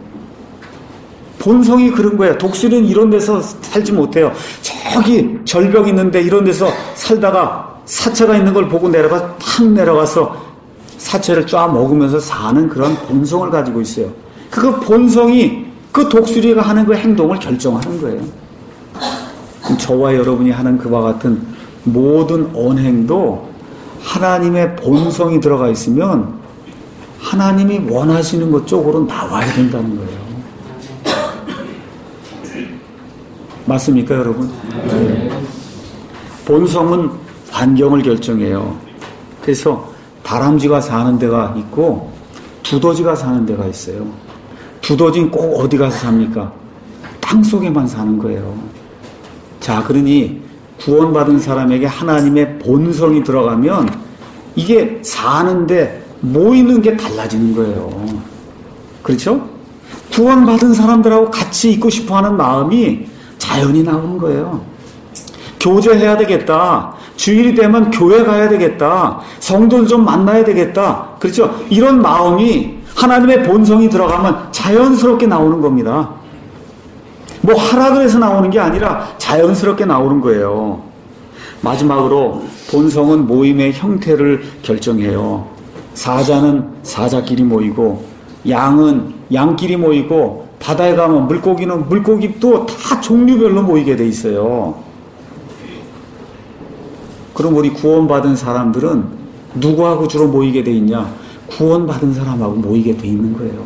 본성이 그런 거예요. 독수리는 이런 데서 살지 못해요. 저기 절벽 있는데 이런 데서 살다가 사체가 있는 걸 보고 탁 내려가서 사체를 쫙 먹으면서 사는 그런 본성을 가지고 있어요. 그 본성이 그 독수리가 하는 그 행동을 결정하는 거예요. 저와 여러분이 하는 그와 같은 모든 언행도 하나님의 본성이 들어가 있으면 하나님이 원하시는 것 쪽으로 나와야 된다는 거예요. 맞습니까, 여러분? 네. 본성은 환경을 결정해요. 그래서 다람쥐가 사는 데가 있고 두더지가 사는 데가 있어요. 두더지는 꼭 어디 가서 삽니까? 땅 속에만 사는 거예요. 자, 그러니 구원받은 사람에게 하나님의 본성이 들어가면 이게 사는데 모이는 게 달라지는 거예요. 그렇죠? 구원받은 사람들하고 같이 있고 싶어하는 마음이 자연히 나오는 거예요. 교제해야 되겠다. 주일이 되면 교회 가야 되겠다. 성도를 좀 만나야 되겠다. 그렇죠? 이런 마음이 하나님의 본성이 들어가면 자연스럽게 나오는 겁니다. 뭐 하라 그래서 나오는 게 아니라 자연스럽게 나오는 거예요. 마지막으로 본성은 모임의 형태를 결정해요. 사자는 사자끼리 모이고 양은 양끼리 모이고 바다에 가면 물고기는 물고기도 다 종류별로 모이게 돼 있어요. 그럼 우리 구원받은 사람들은 누구하고 주로 모이게 돼 있냐? 구원받은 사람하고 모이게 돼 있는 거예요.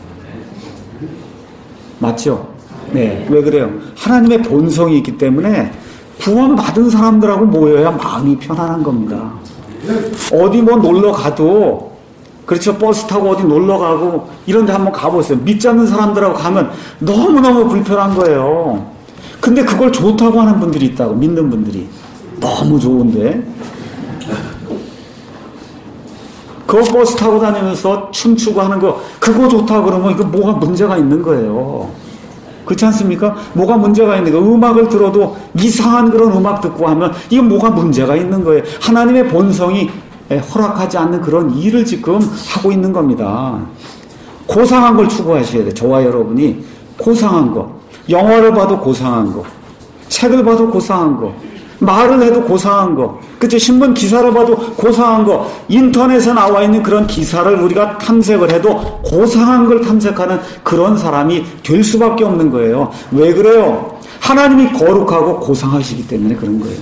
맞죠? 네. 왜 그래요? 하나님의 본성이 있기 때문에 구원받은 사람들하고 모여야 마음이 편안한 겁니다. 어디 뭐 놀러 가도, 그렇죠. 버스 타고 어디 놀러 가고 이런 데 한번 가보세요. 믿지 않는 사람들하고 가면 너무너무 불편한 거예요. 근데 그걸 좋다고 하는 분들이 있다고, 믿는 분들이. 너무 좋은데. 그 버스 타고 다니면서 춤추고 하는 거, 그거 좋다 그러면 이거 뭐가 문제가 있는 거예요. 그렇지 않습니까? 뭐가 문제가 있는 거예요. 음악을 들어도 이상한 그런 음악 듣고 하면 이건 뭐가 문제가 있는 거예요. 하나님의 본성이 허락하지 않는 그런 일을 지금 하고 있는 겁니다. 고상한 걸 추구하셔야 돼요. 저와 여러분이 고상한 거, 영화를 봐도 고상한 거, 책을 봐도 고상한 거, 말을 해도 고상한 거, 그쵸? 신문 기사를 봐도 고상한 거, 인터넷에 나와 있는 그런 기사를 우리가 탐색을 해도 고상한 걸 탐색하는 그런 사람이 될 수밖에 없는 거예요. 왜 그래요? 하나님이 거룩하고 고상하시기 때문에 그런 거예요.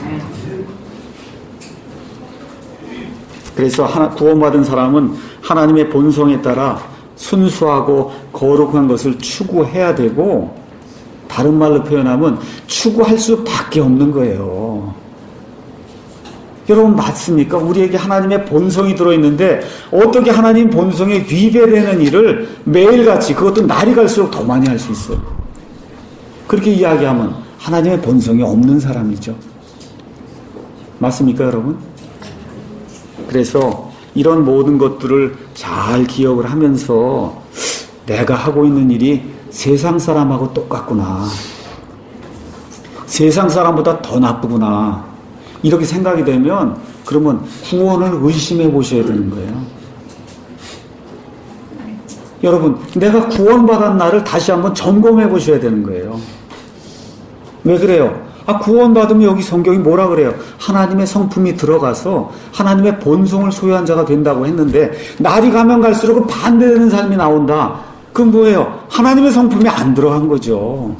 그래서 구원받은 사람은 하나님의 본성에 따라 순수하고 거룩한 것을 추구해야 되고, 다른 말로 표현하면 추구할 수밖에 없는 거예요. 여러분 맞습니까? 우리에게 하나님의 본성이 들어있는데 어떻게 하나님 본성에 위배되는 일을 매일같이, 그것도 날이 갈수록 더 많이 할 수 있어요. 그렇게 이야기하면 하나님의 본성이 없는 사람이죠. 맞습니까, 여러분? 그래서 이런 모든 것들을 잘 기억을 하면서 내가 하고 있는 일이 세상 사람하고 똑같구나. 세상 사람보다 더 나쁘구나. 이렇게 생각이 되면 그러면 구원을 의심해 보셔야 되는 거예요. 여러분, 내가 구원받은 나를 다시 한번 점검해 보셔야 되는 거예요. 왜 그래요? 구원받으면 여기 성경이 뭐라 그래요? 하나님의 성품이 들어가서 하나님의 본성을 소유한 자가 된다고 했는데, 날이 가면 갈수록 반대되는 삶이 나온다. 그건 뭐예요? 하나님의 성품이 안 들어간 거죠.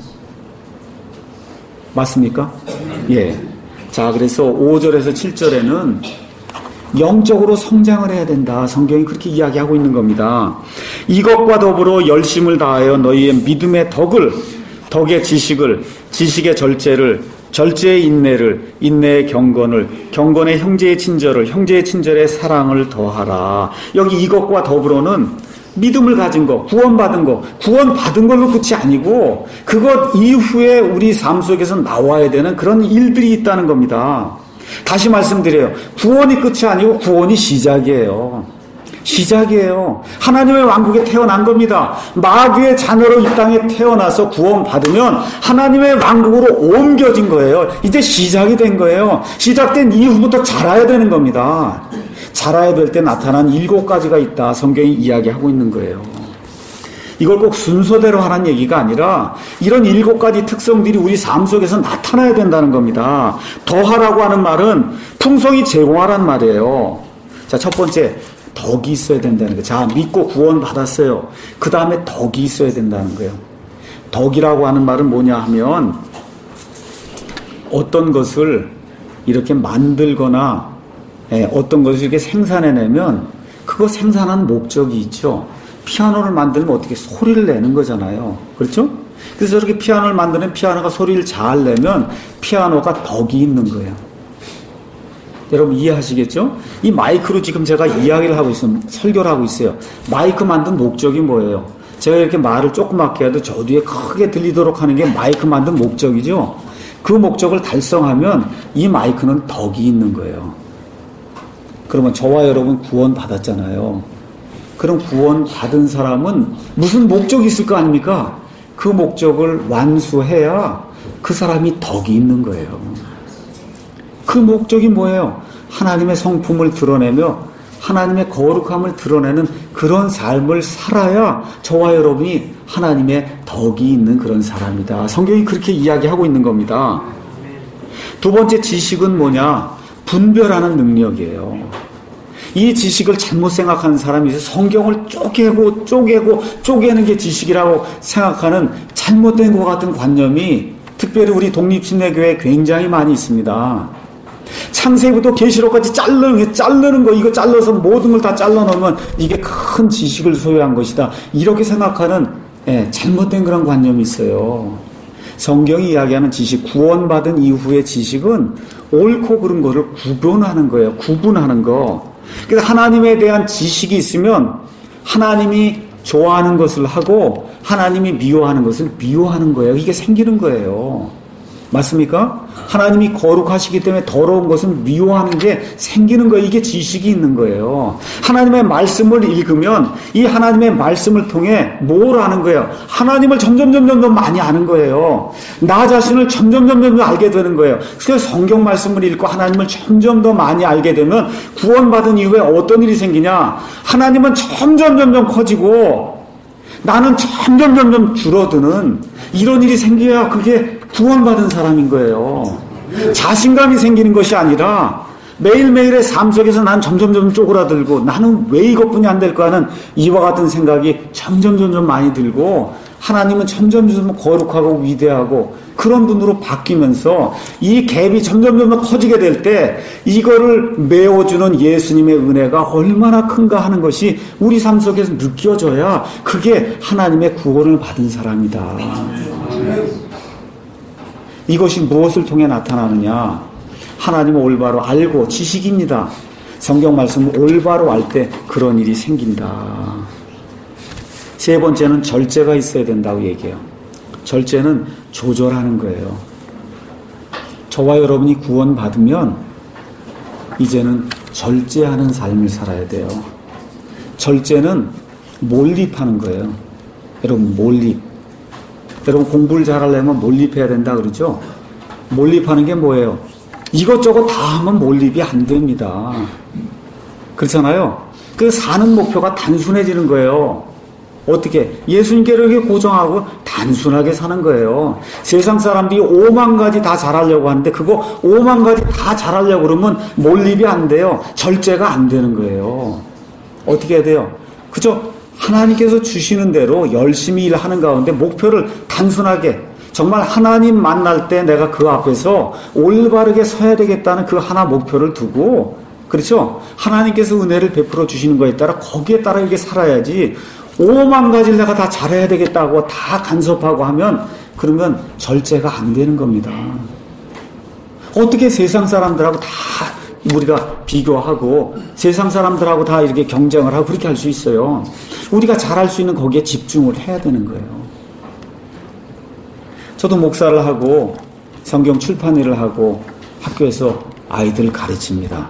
맞습니까? 예. 자, 그래서 5절에서 7절에는 영적으로 성장을 해야 된다. 성경이 그렇게 이야기하고 있는 겁니다. 이것과 더불어 열심을 다하여 너희의 믿음의 덕의 지식을, 지식의 절제를, 절제의 인내를, 인내의 경건을, 경건의 형제의 친절을, 형제의 친절의 사랑을 더하라. 여기 이것과 더불어는 믿음을 가진 거, 구원받은 거, 구원받은 걸로 끝이 아니고 그것 이후에 우리 삶 속에서 나와야 되는 그런 일들이 있다는 겁니다. 다시 말씀드려요. 구원이 끝이 아니고 구원이 시작이에요. 시작이에요. 하나님의 왕국에 태어난 겁니다. 마귀의 자녀로 이 땅에 태어나서 구원받으면 하나님의 왕국으로 옮겨진 거예요. 이제 시작이 된 거예요. 시작된 이후부터 자라야 되는 겁니다. 자라야 될 때 나타난 7가지가 있다. 성경이 이야기하고 있는 거예요. 이걸 꼭 순서대로 하라는 얘기가 아니라 이런 7가지 특성들이 우리 삶 속에서 나타나야 된다는 겁니다. 더하라고 하는 말은 풍성히 제공하라는 말이에요. 자, 첫 번째, 덕이 있어야 된다는 거예요. 자, 믿고 구원받았어요. 그 다음에 덕이 있어야 된다는 거예요. 덕이라고 하는 말은 뭐냐 하면 어떤 것을 이렇게 만들거나 어떤 것을 이렇게 생산해내면 그거 생산한 목적이 있죠. 피아노를 만들면 어떻게 소리를 내는 거잖아요. 그렇죠? 그래서 저렇게 피아노를 만드는 피아노가 소리를 잘 내면 피아노가 덕이 있는 거예요. 여러분 이해하시겠죠? 이 마이크로 지금 제가 이야기를 하고 있어요. 설교를 하고 있어요. 마이크 만든 목적이 뭐예요? 제가 이렇게 말을 조그맣게 해도 저 뒤에 크게 들리도록 하는 게 마이크 만든 목적이죠. 그 목적을 달성하면 이 마이크는 덕이 있는 거예요. 그러면 저와 여러분 구원 받았잖아요. 그럼 구원 받은 사람은 무슨 목적이 있을 거 아닙니까? 그 목적을 완수해야 그 사람이 덕이 있는 거예요. 그 목적이 뭐예요? 하나님의 성품을 드러내며 하나님의 거룩함을 드러내는 그런 삶을 살아야 저와 여러분이 하나님의 덕이 있는 그런 사람이다. 성경이 그렇게 이야기하고 있는 겁니다. 두 번째 지식은 뭐냐? 분별하는 능력이에요. 이 지식을 잘못 생각하는 사람이 있어요. 성경을 쪼개는 게 지식이라고 생각하는 잘못된 것 같은 관념이 특별히 우리 독립신대교회에 굉장히 많이 있습니다. 창세기부터 계시록까지 자르는 거, 이거 잘라서 모든 걸 다 잘라놓으면 이게 큰 지식을 소유한 것이다. 이렇게 생각하는 잘못된 그런 관념이 있어요. 성경이 이야기하는 지식, 구원받은 이후의 지식은 옳고 그른 거를 구분하는 거예요. 구분하는 거. 그래서 하나님에 대한 지식이 있으면 하나님이 좋아하는 것을 하고 하나님이 미워하는 것을 미워하는 거예요. 이게 생기는 거예요. 맞습니까? 하나님이 거룩하시기 때문에 더러운 것은 미워하는 게 생기는 거예요. 이게 지식이 있는 거예요. 하나님의 말씀을 읽으면 이 하나님의 말씀을 통해 뭘 아는 거예요? 하나님을 점점 많이 아는 거예요. 나 자신을 점점 알게 되는 거예요. 그래서 성경 말씀을 읽고 하나님을 점점 더 많이 알게 되면 구원받은 이후에 어떤 일이 생기냐? 하나님은 점점 커지고 나는 점점 줄어드는 이런 일이 생겨야 그게 구원받은 사람인 거예요. 자신감이 생기는 것이 아니라 매일매일의 삶 속에서 난 점점 쪼그라들고 나는 왜 이것뿐이 안 될까 하는 이와 같은 생각이 점점 많이 들고 하나님은 점점 거룩하고 위대하고 그런 분으로 바뀌면서 이 갭이 점점 커지게 될 때 이거를 메워주는 예수님의 은혜가 얼마나 큰가 하는 것이 우리 삶 속에서 느껴져야 그게 하나님의 구원을 받은 사람이다. 이것이 무엇을 통해 나타나느냐? 하나님을 올바로 알고 지식입니다. 성경 말씀을 올바로 알 때 그런 일이 생긴다. 세 번째는 절제가 있어야 된다고 얘기해요. 절제는 조절하는 거예요. 저와 여러분이 구원받으면 이제는 절제하는 삶을 살아야 돼요. 절제는 몰입하는 거예요. 여러분 몰입. 여러분 공부를 잘하려면 몰입해야 된다 그러죠? 몰입하는 게 뭐예요? 이것저것 다 하면 몰입이 안 됩니다. 그렇잖아요? 그 사는 목표가 단순해지는 거예요. 어떻게? 예수님께로 이렇게 고정하고 단순하게 사는 거예요. 세상 사람들이 5만 가지 다 잘하려고 하는데 그거 5만 가지 다 잘하려고 그러면 몰입이 안 돼요. 절제가 안 되는 거예요. 어떻게 해야 돼요? 그죠? 하나님께서 주시는 대로 열심히 일하는 가운데 목표를 단순하게 정말 하나님 만날 때 내가 그 앞에서 올바르게 서야 되겠다는 그 하나 목표를 두고 그렇죠? 하나님께서 은혜를 베풀어 주시는 거에 따라 거기에 따라 이렇게 살아야지 5만 가지를 내가 다 잘해야 되겠다고 다 간섭하고 하면 그러면 절제가 안 되는 겁니다. 어떻게 세상 사람들하고 다 우리가 비교하고 세상 사람들하고 다 이렇게 경쟁을 하고 그렇게 할 수 있어요. 우리가 잘할 수 있는 거기에 집중을 해야 되는 거예요. 저도 목사를 하고 성경 출판 일을 하고 학교에서 아이들을 가르칩니다.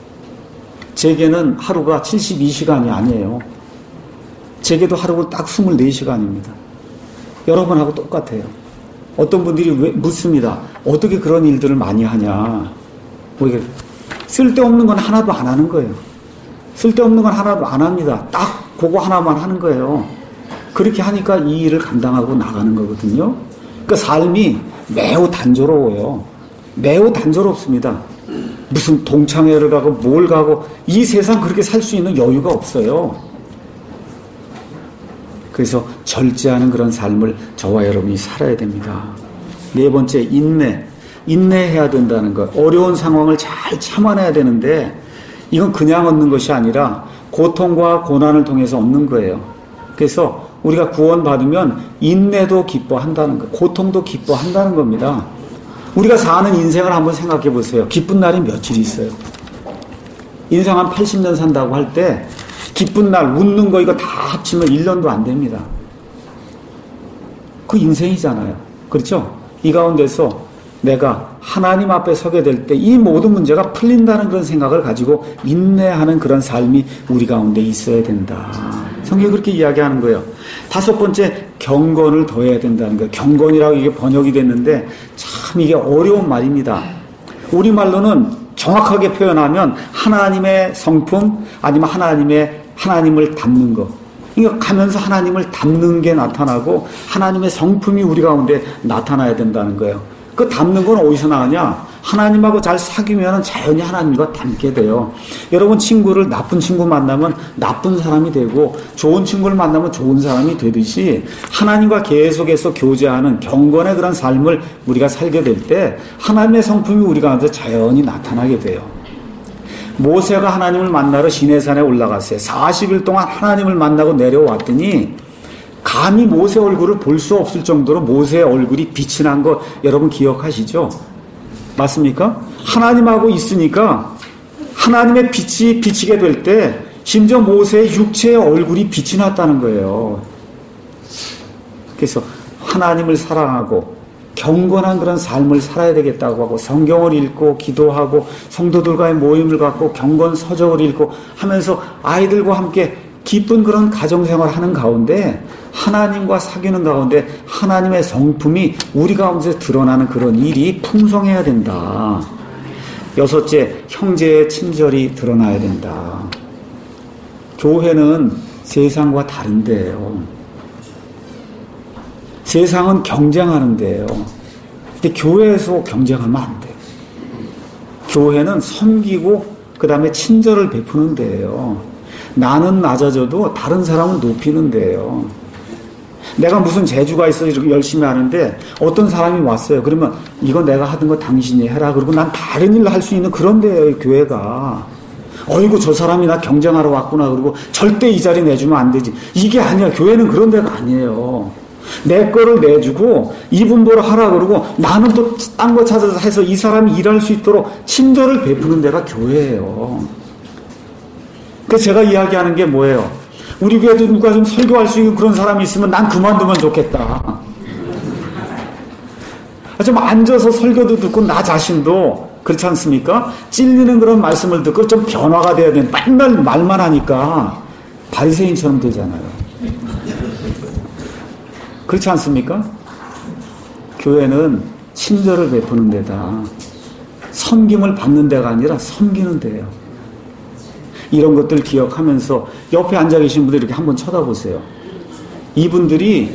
제게는 하루가 72시간이 아니에요. 제게도 하루가 딱 24시간입니다. 여러분하고 똑같아요. 어떤 분들이 묻습니다. 어떻게 그런 일들을 많이 하냐. 뭐 이게 쓸데없는 건 하나도 안 하는 거예요. 쓸데없는 건 하나도 안 합니다. 딱 그거 하나만 하는 거예요. 그렇게 하니까 이 일을 감당하고 나가는 거거든요. 그 삶이 매우 단조로워요. 매우 단조롭습니다. 무슨 동창회를 가고 뭘 가고 이 세상 그렇게 살 수 있는 여유가 없어요. 그래서 절제하는 그런 삶을 저와 여러분이 살아야 됩니다. 네 번째, 인내. 인내해야 된다는 것. 어려운 상황을 잘 참아내야 되는데 이건 그냥 얻는 것이 아니라 고통과 고난을 통해서 얻는 거예요. 그래서 우리가 구원받으면 인내도 기뻐한다는 것, 고통도 기뻐한다는 겁니다. 우리가 사는 인생을 한번 생각해 보세요. 기쁜 날이 며칠 있어요? 인생 한 80년 산다고 할 때 기쁜 날, 웃는 거 이거 다 합치면 1년도 안 됩니다. 그 인생이잖아요. 그렇죠? 이 가운데서 내가 하나님 앞에 서게 될 때 이 모든 문제가 풀린다는 그런 생각을 가지고 인내하는 그런 삶이 우리 가운데 있어야 된다. 성경이 그렇게 이야기하는 거예요. 다섯 번째, 경건을 더해야 된다는 거예요. 경건이라고 이게 번역이 됐는데 참 이게 어려운 말입니다. 우리말로는 정확하게 표현하면 하나님의 성품 아니면 하나님을 닮는 거. 그러니까 가면서 하나님을 닮는 게 나타나고 하나님의 성품이 우리 가운데 나타나야 된다는 거예요. 그 닮는 건 어디서 나오냐? 하나님하고 잘 사귀면 자연히 하나님과 닮게 돼요. 여러분 친구를 나쁜 친구 만나면 나쁜 사람이 되고 좋은 친구를 만나면 좋은 사람이 되듯이 하나님과 계속해서 교제하는 경건의 그런 삶을 우리가 살게 될 때 하나님의 성품이 우리 가운데 자연히 나타나게 돼요. 모세가 하나님을 만나러 시내산에 올라갔어요. 40일 동안 하나님을 만나고 내려왔더니 감히 모세 얼굴을 볼 수 없을 정도로 모세의 얼굴이 빛이 난 거 여러분 기억하시죠? 맞습니까? 하나님하고 있으니까 하나님의 빛이 비치게 될 때 심지어 모세의 육체의 얼굴이 빛이 났다는 거예요. 그래서 하나님을 사랑하고 경건한 그런 삶을 살아야 되겠다고 하고 성경을 읽고 기도하고 성도들과의 모임을 갖고 경건 서적을 읽고 하면서 아이들과 함께 기쁜 그런 가정생활을 하는 가운데 하나님과 사귀는 가운데 하나님의 성품이 우리 가운데 드러나는 그런 일이 풍성해야 된다. 여섯째, 형제의 친절이 드러나야 된다. 교회는 세상과 다른 데예요. 세상은 경쟁하는 데예요. 근데 교회에서 경쟁하면 안 돼요. 교회는 섬기고 그 다음에 친절을 베푸는 데예요. 나는 낮아져도 다른 사람은 높이는 데예요. 내가 무슨 재주가 있어 이렇게 열심히 하는데 어떤 사람이 왔어요. 그러면 이거 내가 하던 거 당신이 해라. 그리고 난 다른 일을 할 수 있는 그런 데예요. 교회가. 어이구 저 사람이 나 경쟁하러 왔구나. 그리고 절대 이 자리 내주면 안 되지. 이게 아니야. 교회는 그런 데가 아니에요. 내 거를 내주고 이분보러 하라 그러고 나는 또 딴 거 찾아서 해서 이 사람이 일할 수 있도록 친절을 베푸는 데가 교회예요. 그래서 제가 이야기하는 게 뭐예요? 우리 교회도 누가 좀 설교할 수 있는 그런 사람이 있으면 난 그만두면 좋겠다. 좀 앉아서 설교도 듣고 나 자신도 그렇지 않습니까? 찔리는 그런 말씀을 듣고 좀 변화가 돼야 되는 맨날 말만 하니까 바리새인처럼 되잖아요. 그렇지 않습니까? 교회는 친절을 베푸는 데다. 섬김을 받는 데가 아니라 섬기는 데예요. 이런 것들 기억하면서 옆에 앉아 계신 분들 이렇게 한번 쳐다보세요. 이분들이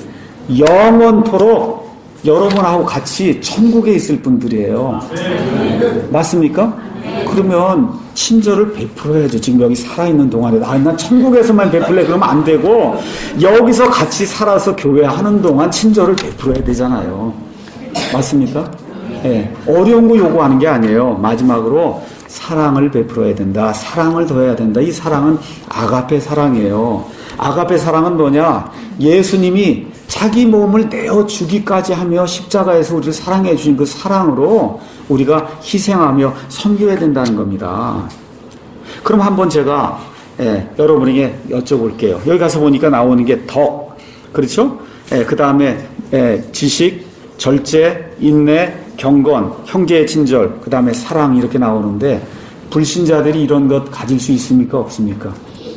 영원토록 여러분하고 같이 천국에 있을 분들이에요. 맞습니까? 그러면 친절을 베풀어야죠. 지금 여기 살아있는 동안에 난 천국에서만 베풀래 그러면 안 되고 여기서 같이 살아서 교회하는 동안 친절을 베풀어야 되잖아요. 맞습니까? 네. 어려운 거 요구하는 게 아니에요. 마지막으로 사랑을 베풀어야 된다. 사랑을 더해야 된다. 이 사랑은 아가페 사랑이에요. 아가페 사랑은 뭐냐? 예수님이 자기 몸을 내어주기까지 하며 십자가에서 우리를 사랑해 주신 그 사랑으로 우리가 희생하며 섬겨야 된다는 겁니다. 그럼 한번 제가 여러분에게 여쭤볼게요. 여기 가서 보니까 나오는 게 덕, 그렇죠? 그 다음에 지식, 절제, 인내, 경건, 형제의 친절, 그 다음에 사랑 이렇게 나오는데 불신자들이 이런 것 가질 수 있습니까? 없습니까?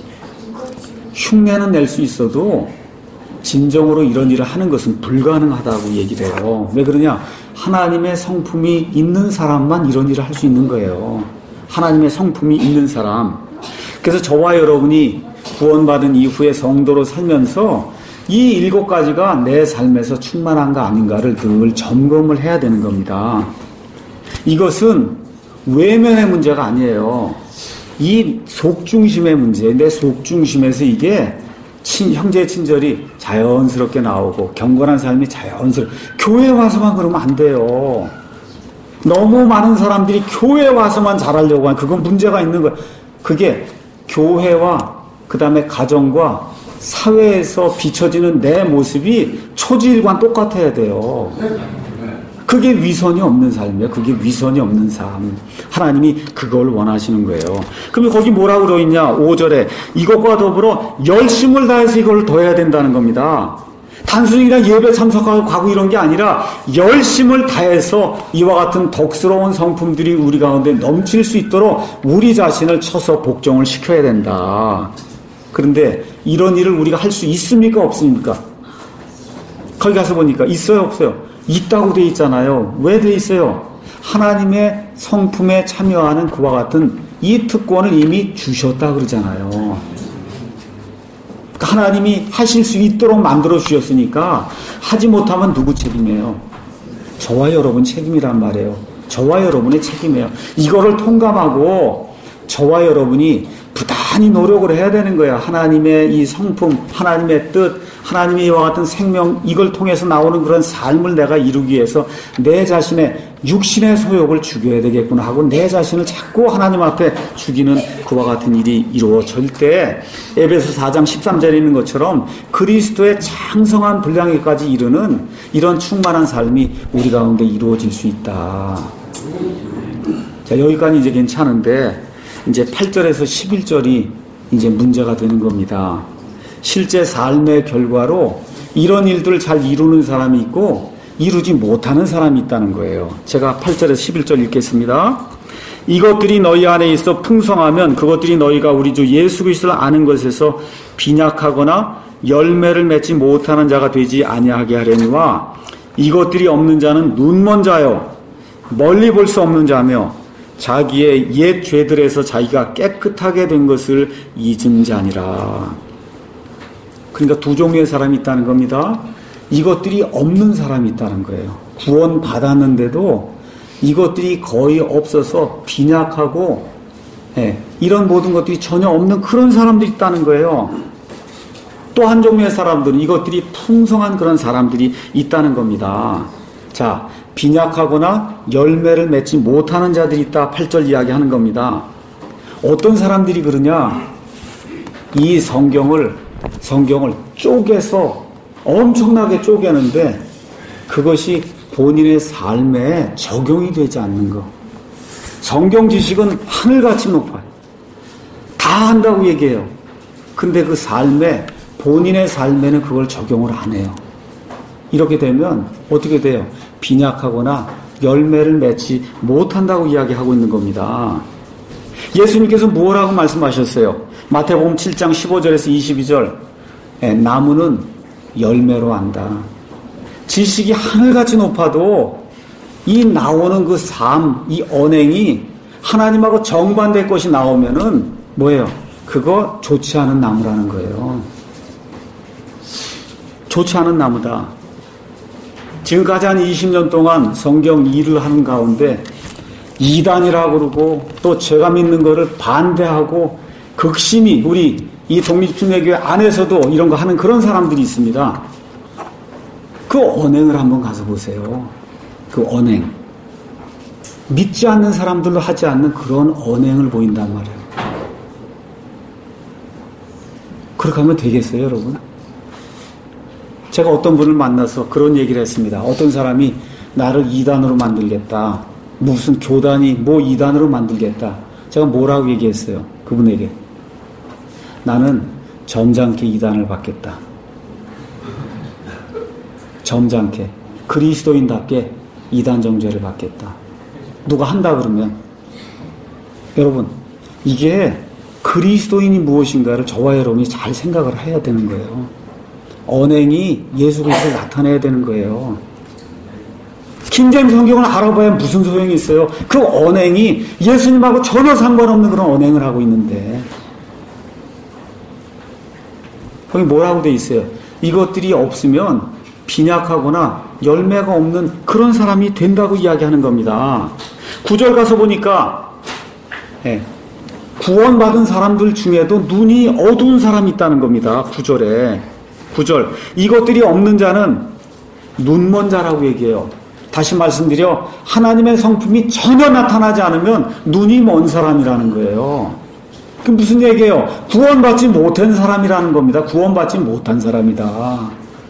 흉내는 낼 수 있어도 진정으로 이런 일을 하는 것은 불가능하다고 얘기를 해요. 왜 그러냐? 하나님의 성품이 있는 사람만 이런 일을 할 수 있는 거예요. 하나님의 성품이 있는 사람. 그래서 저와 여러분이 구원받은 이후에 성도로 살면서 이 7가지가 내 삶에서 충만한가 아닌가를 늘 점검을 해야 되는 겁니다. 이것은 외면의 문제가 아니에요. 이 속중심의 문제, 내 속중심에서 이게 형제 친절이 자연스럽게 나오고 경건한 삶이 자연스럽게 교회 와서만 그러면 안 돼요. 너무 많은 사람들이 교회 와서만 잘하려고 하는 그건 문제가 있는 거예요. 그게 교회와 그 다음에 가정과 사회에서 비춰지는 내 모습이 초지일관 똑같아야 돼요. 그게 위선이 없는 삶이에요. 그게 위선이 없는 삶. 하나님이 그걸 원하시는 거예요. 그러면 거기 뭐라고 그러있냐? 5절에 이것과 더불어 열심을 다해서 이걸 더해야 된다는 겁니다. 단순히 그냥 예배 참석하고 가고 이런 게 아니라 열심을 다해서 이와 같은 덕스러운 성품들이 우리 가운데 넘칠 수 있도록 우리 자신을 쳐서 복종을 시켜야 된다. 그런데 이런 일을 우리가 할 수 있습니까? 없습니까? 거기 가서 보니까 있어요? 없어요? 있다고 돼 있잖아요. 왜 돼 있어요? 하나님의 성품에 참여하는 그와 같은 이 특권을 이미 주셨다 그러잖아요. 하나님이 하실 수 있도록 만들어 주셨으니까 하지 못하면 누구 책임이에요? 저와 여러분 책임이란 말이에요. 저와 여러분의 책임이에요. 이거를 통감하고 저와 여러분이 부단히 노력을 해야 되는 거야. 하나님의 이 성품, 하나님의 뜻, 하나님의 이와 같은 생명, 이걸 통해서 나오는 그런 삶을 내가 이루기 위해서 내 자신의 육신의 소욕을 죽여야 되겠구나 하고 내 자신을 자꾸 하나님 앞에 죽이는 그와 같은 일이 이루어질 때 에베소 4장 13절에 있는 것처럼 그리스도의 장성한 분량에까지 이르는 이런 충만한 삶이 우리 가운데 이루어질 수 있다. 자, 여기까지 이제 괜찮은데 이제 8절에서 11절이 이제 문제가 되는 겁니다. 실제 삶의 결과로 이런 일들을 잘 이루는 사람이 있고 이루지 못하는 사람이 있다는 거예요. 제가 8절에서 11절 읽겠습니다. 이것들이 너희 안에 있어 풍성하면 그것들이 너희가 우리 주 예수 그리스도를 아는 것에서 빈약하거나 열매를 맺지 못하는 자가 되지 아니하게 하려니와 이것들이 없는 자는 눈먼 자요 멀리 볼 수 없는 자며 자기의 옛 죄들에서 자기가 깨끗하게 된 것을 잊은 자니라. 그러니까 두 종류의 사람이 있다는 겁니다. 이것들이 없는 사람이 있다는 거예요. 구원 받았는데도 이것들이 거의 없어서 빈약하고 이런 모든 것들이 전혀 없는 그런 사람들이 있다는 거예요. 또 한 종류의 사람들은 이것들이 풍성한 그런 사람들이 있다는 겁니다. 자, 빈약하거나 열매를 맺지 못하는 자들이 있다. 8절 이야기하는 겁니다. 어떤 사람들이 그러냐? 이 성경을 쪼개서 엄청나게 쪼개는데 그것이 본인의 삶에 적용이 되지 않는 거. 성경 지식은 하늘같이 높아요. 다 한다고 얘기해요. 근데 그 삶에 본인의 삶에는 그걸 적용을 안 해요. 이렇게 되면 어떻게 돼요? 빈약하거나 열매를 맺지 못한다고 이야기하고 있는 겁니다. 예수님께서 뭐라고 말씀하셨어요? 마태복음 7장 15절에서 22절 나무는 열매로 안다. 지식이 하늘같이 높아도 이 나오는 그 삶, 이 언행이 하나님하고 정반대의 것이 나오면은 뭐예요? 그거 좋지 않은 나무라는 거예요. 좋지 않은 나무다. 지금까지 한 20년 동안 성경 일을 하는 가운데 이단이라고 그러고 또 제가 믿는 거를 반대하고 극심히 우리 이 독립침례교회 안에서도 이런 거 하는 그런 사람들이 있습니다. 그 언행을 한번 가서 보세요. 그 언행. 믿지 않는 사람들로 하지 않는 그런 언행을 보인단 말이에요. 그렇게 하면 되겠어요, 여러분? 제가 어떤 분을 만나서 그런 얘기를 했습니다. 어떤 사람이 나를 이단으로 만들겠다. 무슨 교단이 뭐 이단으로 만들겠다. 제가 뭐라고 얘기했어요? 그분에게. 나는 점잖게 이단을 받겠다. 점잖게. 그리스도인답게 이단 정죄를 받겠다. 누가 한다 그러면. 여러분, 이게 그리스도인이 무엇인가를 저와 여러분이 잘 생각을 해야 되는 거예요. 언행이 예수 그리스도를 나타내야 되는 거예요. 킹제임스 성경을 알아봐야 무슨 소용이 있어요? 그 언행이 예수님하고 전혀 상관없는 그런 언행을 하고 있는데 거기 뭐라고 돼 있어요? 이것들이 없으면 빈약하거나 열매가 없는 그런 사람이 된다고 이야기하는 겁니다. 9절 가서 보니까 구원받은 사람들 중에도 눈이 어두운 사람이 있다는 겁니다. 9절 이것들이 없는 자는 눈먼 자라고 얘기해요. 다시 말씀드려 하나님의 성품이 전혀 나타나지 않으면 눈이 먼 사람이라는 거예요. 그 무슨 얘기예요? 구원받지 못한 사람이라는 겁니다. 구원받지 못한 사람이다.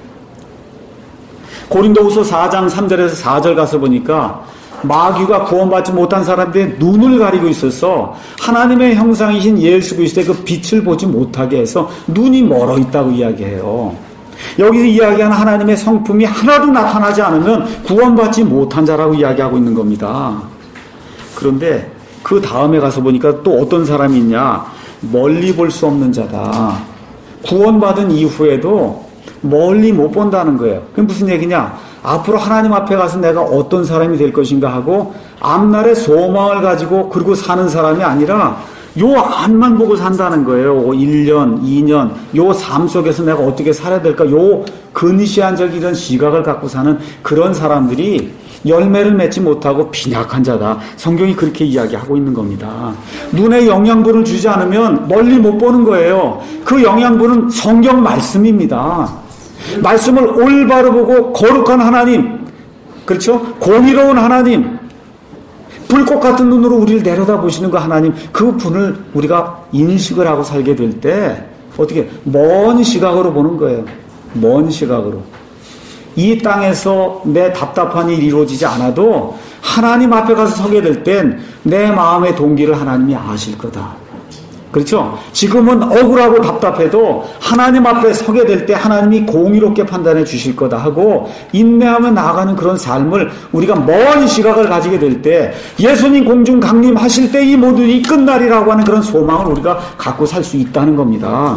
고린도후서 4장 3절에서 4절 가서 보니까 마귀가 구원받지 못한 사람들의 눈을 가리고 있어서 하나님의 형상이신 예수 그리스도의 그 빛을 보지 못하게 해서 눈이 멀어 있다고 이야기해요. 여기서 이야기하는 하나님의 성품이 하나도 나타나지 않으면 구원받지 못한 자라고 이야기하고 있는 겁니다. 그런데 그 다음에 가서 보니까 또 어떤 사람이 있냐? 멀리 볼 수 없는 자다. 구원받은 이후에도 멀리 못 본다는 거예요. 그게 무슨 얘기냐? 앞으로 하나님 앞에 가서 내가 어떤 사람이 될 것인가 하고 앞날의 소망을 가지고 그러고 사는 사람이 아니라 요 앞만 보고 산다는 거예요. 1년, 2년 요 삶 속에서 내가 어떻게 살아야 될까? 요 근시안적 이런 시각을 갖고 사는 그런 사람들이 열매를 맺지 못하고 빈약한 자다. 성경이 그렇게 이야기하고 있는 겁니다. 눈에 영양분을 주지 않으면 멀리 못 보는 거예요. 그 영양분은 성경 말씀입니다. 말씀을 올바로 보고 거룩한 하나님, 그렇죠? 공의로운 하나님, 불꽃 같은 눈으로 우리를 내려다보시는 그 하나님, 그 분을 우리가 인식을 하고 살게 될 때 어떻게 먼 시각으로 보는 거예요. 먼 시각으로. 이 땅에서 내 답답한 일이 이루어지지 않아도 하나님 앞에 가서 서게 될 땐 내 마음의 동기를 하나님이 아실 거다. 그렇죠? 지금은 억울하고 답답해도 하나님 앞에 서게 될 때 하나님이 공의롭게 판단해 주실 거다 하고 인내하며 나아가는 그런 삶을 우리가 먼 시각을 가지게 될 때 예수님 공중 강림하실 때 이 모든 일이 끝날이라고 하는 그런 소망을 우리가 갖고 살 수 있다는 겁니다.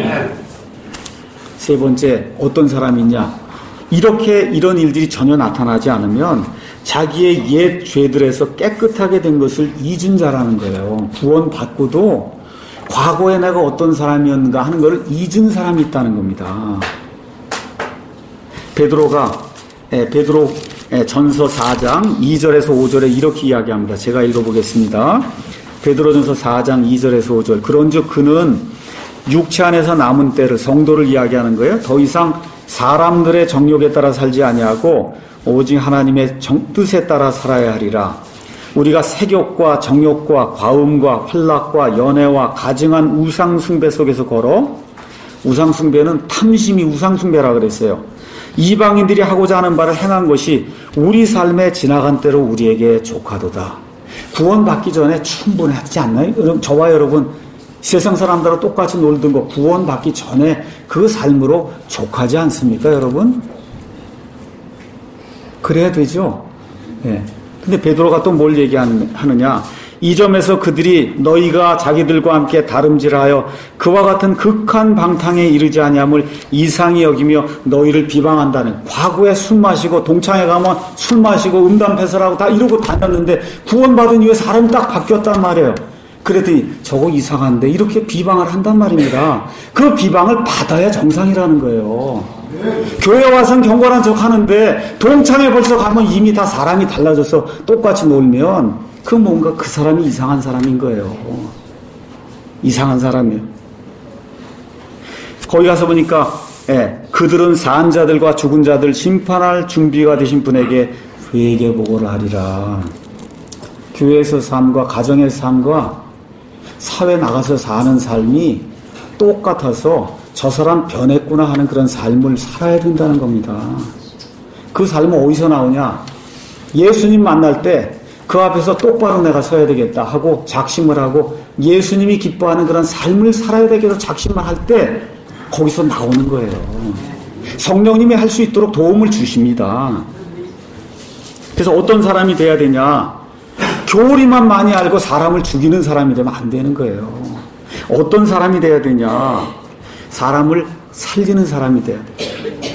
세 번째, 어떤 사람이 있냐? 이렇게 이런 일들이 전혀 나타나지 않으면 자기의 옛 죄들에서 깨끗하게 된 것을 잊은 자라는 거예요. 구원받고도 과거에 내가 어떤 사람이었는가 하는 것을 잊은 사람이 있다는 겁니다. 베드로 전서 4장 2절에서 5절에 이렇게 이야기합니다. 제가 읽어보겠습니다. 베드로전서 4장 2절에서 5절. 그런즉 그는 육체 안에서 남은 때를 성도를 이야기하는 거예요. 더 이상 사람들의 정욕에 따라 살지 아니하고 오직 하나님의 뜻에 따라 살아야 하리라. 우리가 색욕과 정욕과 과음과 활락과 연애와 가증한 우상숭배 속에서 걸어, 우상숭배는 탐심이 우상숭배라 그랬어요. 이방인들이 하고자 하는 바를 행한 것이 우리 삶에 지나간 때로 우리에게 족하도다. 구원받기 전에 충분하지 않나요? 저와 여러분 세상 사람들하고 똑같이 놀던 거 구원받기 전에 그 삶으로 족하지 않습니까, 여러분? 그래야 되죠. 예. 근데 베드로가 또 뭘 얘기하느냐? 이 점에서 그들이 너희가 자기들과 함께 다름질하여 그와 같은 극한 방탕에 이르지 아니함을 이상히 여기며 너희를 비방한다는. 과거에 술 마시고 동창회 가면 술 마시고 음담패설하고 다 이러고 다녔는데 구원받은 이후에 사람이 딱 바뀌었단 말이에요. 그랬더니 저거 이상한데 이렇게 비방을 한단 말입니다. 그 비방을 받아야 정상이라는 거예요. 교회 와서는 경건한 척 하는데 동창회 벌써 가면 이미 다 사람이 달라져서 똑같이 놀면 그 뭔가 그 사람이 이상한 사람인 거예요. 이상한 사람이에요. 거기 가서 보니까 그들은 산 자들과 죽은 자들 심판할 준비가 되신 분에게 회개 보고를 하리라. 교회에서 삶과 가정의 삶과 사회 나가서 사는 삶이 똑같아서 저 사람 변했구나 하는 그런 삶을 살아야 된다는 겁니다. 그 삶은 어디서 나오냐? 예수님 만날 때 그 앞에서 똑바로 내가 서야 되겠다 하고 작심을 하고 예수님이 기뻐하는 그런 삶을 살아야 되겠다 작심을 할 때 거기서 나오는 거예요. 성령님이 할 수 있도록 도움을 주십니다. 그래서 어떤 사람이 돼야 되냐? 교리만 많이 알고 사람을 죽이는 사람이 되면 안 되는 거예요. 어떤 사람이 돼야 되냐? 사람을 살리는 사람이 돼야 돼요.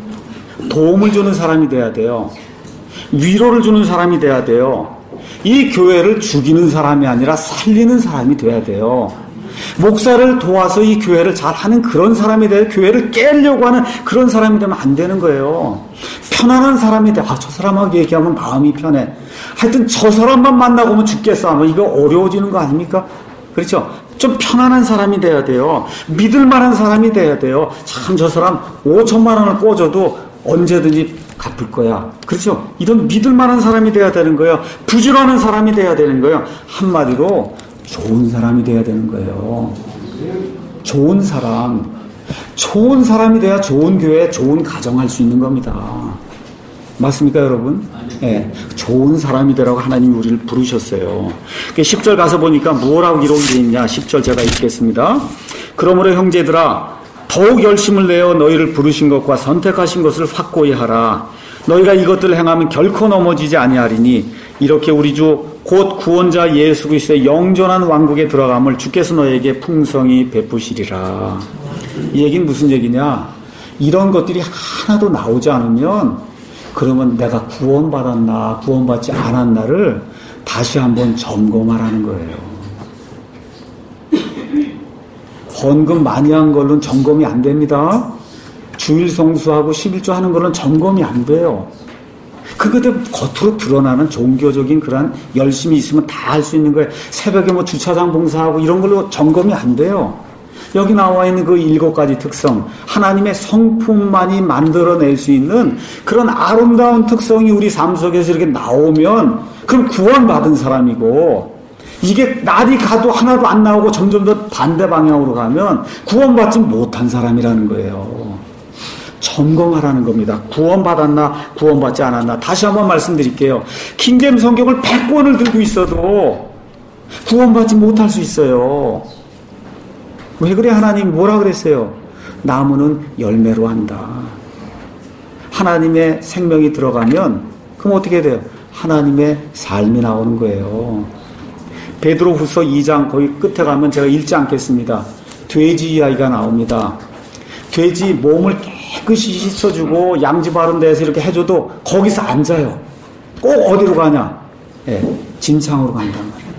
도움을 주는 사람이 돼야 돼요. 위로를 주는 사람이 돼야 돼요. 이 교회를 죽이는 사람이 아니라 살리는 사람이 돼야 돼요. 목사를 도와서 이 교회를 잘하는 그런 사람이 돼야 교회를 깨려고 하는 그런 사람이 되면 안 되는 거예요. 편안한 사람이 돼. 저 사람하고 얘기하면 마음이 편해. 하여튼 저 사람만 만나고 오면 죽겠어 하면 이거 어려워지는 거 아닙니까? 그렇죠? 좀 편안한 사람이 돼야 돼요. 믿을 만한 사람이 돼야 돼요. 참 저 사람 5천만 원을 꿔줘도 언제든지 갚을 거야. 그렇죠? 이런 믿을 만한 사람이 돼야 되는 거예요. 부지런한 사람이 돼야 되는 거예요. 한마디로 좋은 사람이 돼야 되는 거예요. 좋은 사람. 좋은 사람이 돼야 좋은 교회, 좋은 가정 할 수 있는 겁니다. 맞습니까, 여러분? 네, 좋은 사람이 되라고 하나님이 우리를 부르셨어요. 10절 가서 보니까 뭐라고 기록이 되어 있냐? 10절 제가 읽겠습니다. 그러므로 형제들아, 더욱 열심을 내어 너희를 부르신 것과 선택하신 것을 확고히 하라. 너희가 이것들을 행하면 결코 넘어지지 아니하리니 이렇게 우리 주 곧 구원자 예수 그리스도의 영존한 왕국에 들어감을 주께서 너희에게 풍성히 베푸시리라. 이 얘기는 무슨 얘기냐? 이런 것들이 하나도 나오지 않으면 그러면 내가 구원받았나 구원받지 않았나를 다시 한번 점검하라는 거예요. 헌금 많이 한 걸로는 점검이 안 됩니다. 주일 성수하고 11조 하는 걸로는 점검이 안 돼요. 그것도 겉으로 드러나는 종교적인 그런 열심히 있으면 다 할 수 있는 거예요. 새벽에 뭐 주차장 봉사하고 이런 걸로 점검이 안 돼요. 여기 나와 있는 그 7가지 특성, 하나님의 성품만이 만들어낼 수 있는 그런 아름다운 특성이 우리 삶 속에서 이렇게 나오면 그럼 구원받은 사람이고, 이게 날이 가도 하나도 안 나오고 점점 더 반대 방향으로 가면 구원받지 못한 사람이라는 거예요. 점검하라는 겁니다. 구원받았나 구원받지 않았나. 다시 한번 말씀드릴게요. 킹제임 성경을 100권을 들고 있어도 구원받지 못할 수 있어요. 왜 그래? 하나님 뭐라 그랬어요? 나무는 열매로 한다. 하나님의 생명이 들어가면 그럼 어떻게 돼요? 하나님의 삶이 나오는 거예요. 베드로후서 2장 거기 끝에 가면 제가 읽지 않겠습니다. 돼지 이야기가 나옵니다. 돼지 몸을 깨끗이 씻어주고 양지 바른 데에서 이렇게 해줘도 거기서 앉아요. 꼭 어디로 가냐? 진창으로 간단 말이에요.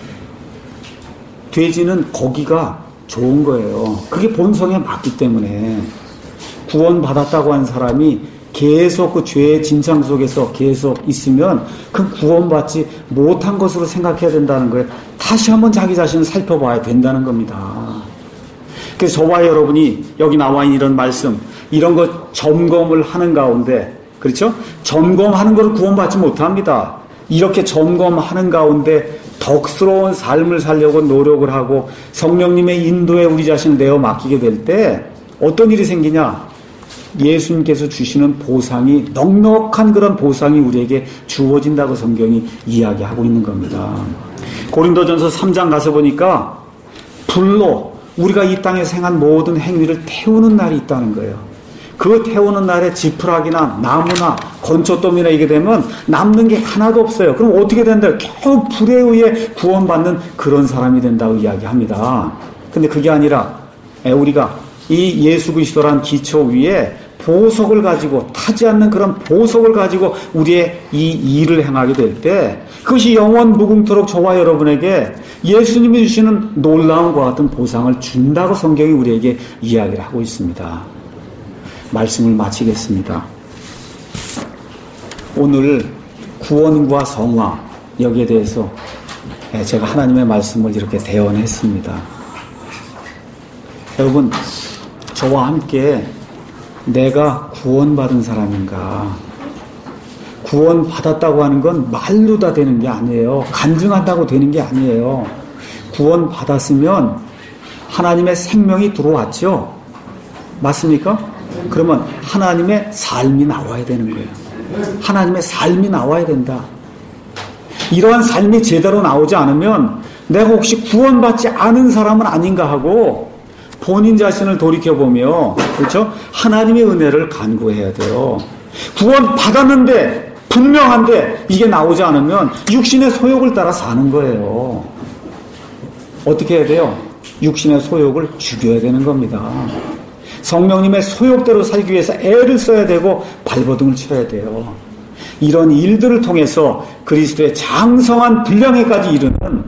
돼지는 거기가 좋은 거예요. 그게 본성에 맞기 때문에 구원받았다고 한 사람이 계속 그 죄의 진창 속에서 계속 있으면 그 구원받지 못한 것으로 생각해야 된다는 거예요. 다시 한번 자기 자신을 살펴봐야 된다는 겁니다. 그래서 저와 여러분이 여기 나와 있는 이런 말씀, 이런 것 점검을 하는 가운데, 그렇죠? 점검하는 것을 구원받지 못합니다. 이렇게 점검하는 가운데 덕스러운 삶을 살려고 노력을 하고 성령님의 인도에 우리 자신을 내어 맡기게 될 때 어떤 일이 생기냐? 예수님께서 주시는 보상이, 넉넉한 그런 보상이 우리에게 주어진다고 성경이 이야기하고 있는 겁니다. 고린도전서 3장 가서 보니까 불로 우리가 이 땅에서 행한 모든 행위를 태우는 날이 있다는 거예요. 그 태우는 날에 지푸라기나 나무나 건초더미나 이게 되면 남는 게 하나도 없어요. 그럼 어떻게 된다요? 겨우 불에 의해 구원받는 그런 사람이 된다고 이야기합니다. 근데 그게 아니라 우리가 이 예수 그리스도란 기초 위에 보석을 가지고, 타지 않는 그런 보석을 가지고 우리의 이 일을 행하게 될 때 그것이 영원 무궁토록 저와 여러분에게 예수님이 주시는 놀라운 것 같은 보상을 준다고 성경이 우리에게 이야기를 하고 있습니다. 말씀을 마치겠습니다. 오늘 구원과 성화 여기에 대해서 제가 하나님의 말씀을 이렇게 대언했습니다. 여러분, 저와 함께 내가 구원받은 사람인가? 구원받았다고 하는 건 말로 다 되는 게 아니에요. 간증한다고 되는 게 아니에요. 구원받았으면 하나님의 생명이 들어왔죠? 맞습니까? 그러면 하나님의 삶이 나와야 되는 거예요. 하나님의 삶이 나와야 된다. 이러한 삶이 제대로 나오지 않으면 내가 혹시 구원받지 않은 사람은 아닌가 하고 본인 자신을 돌이켜보며, 그렇죠? 하나님의 은혜를 간구해야 돼요. 구원받았는데 분명한데 이게 나오지 않으면 육신의 소욕을 따라 사는 거예요. 어떻게 해야 돼요? 육신의 소욕을 죽여야 되는 겁니다. 성령님의 소욕대로 살기 위해서 애를 써야 되고 발버둥을 쳐야 돼요. 이런 일들을 통해서 그리스도의 장성한 분량에까지 이르는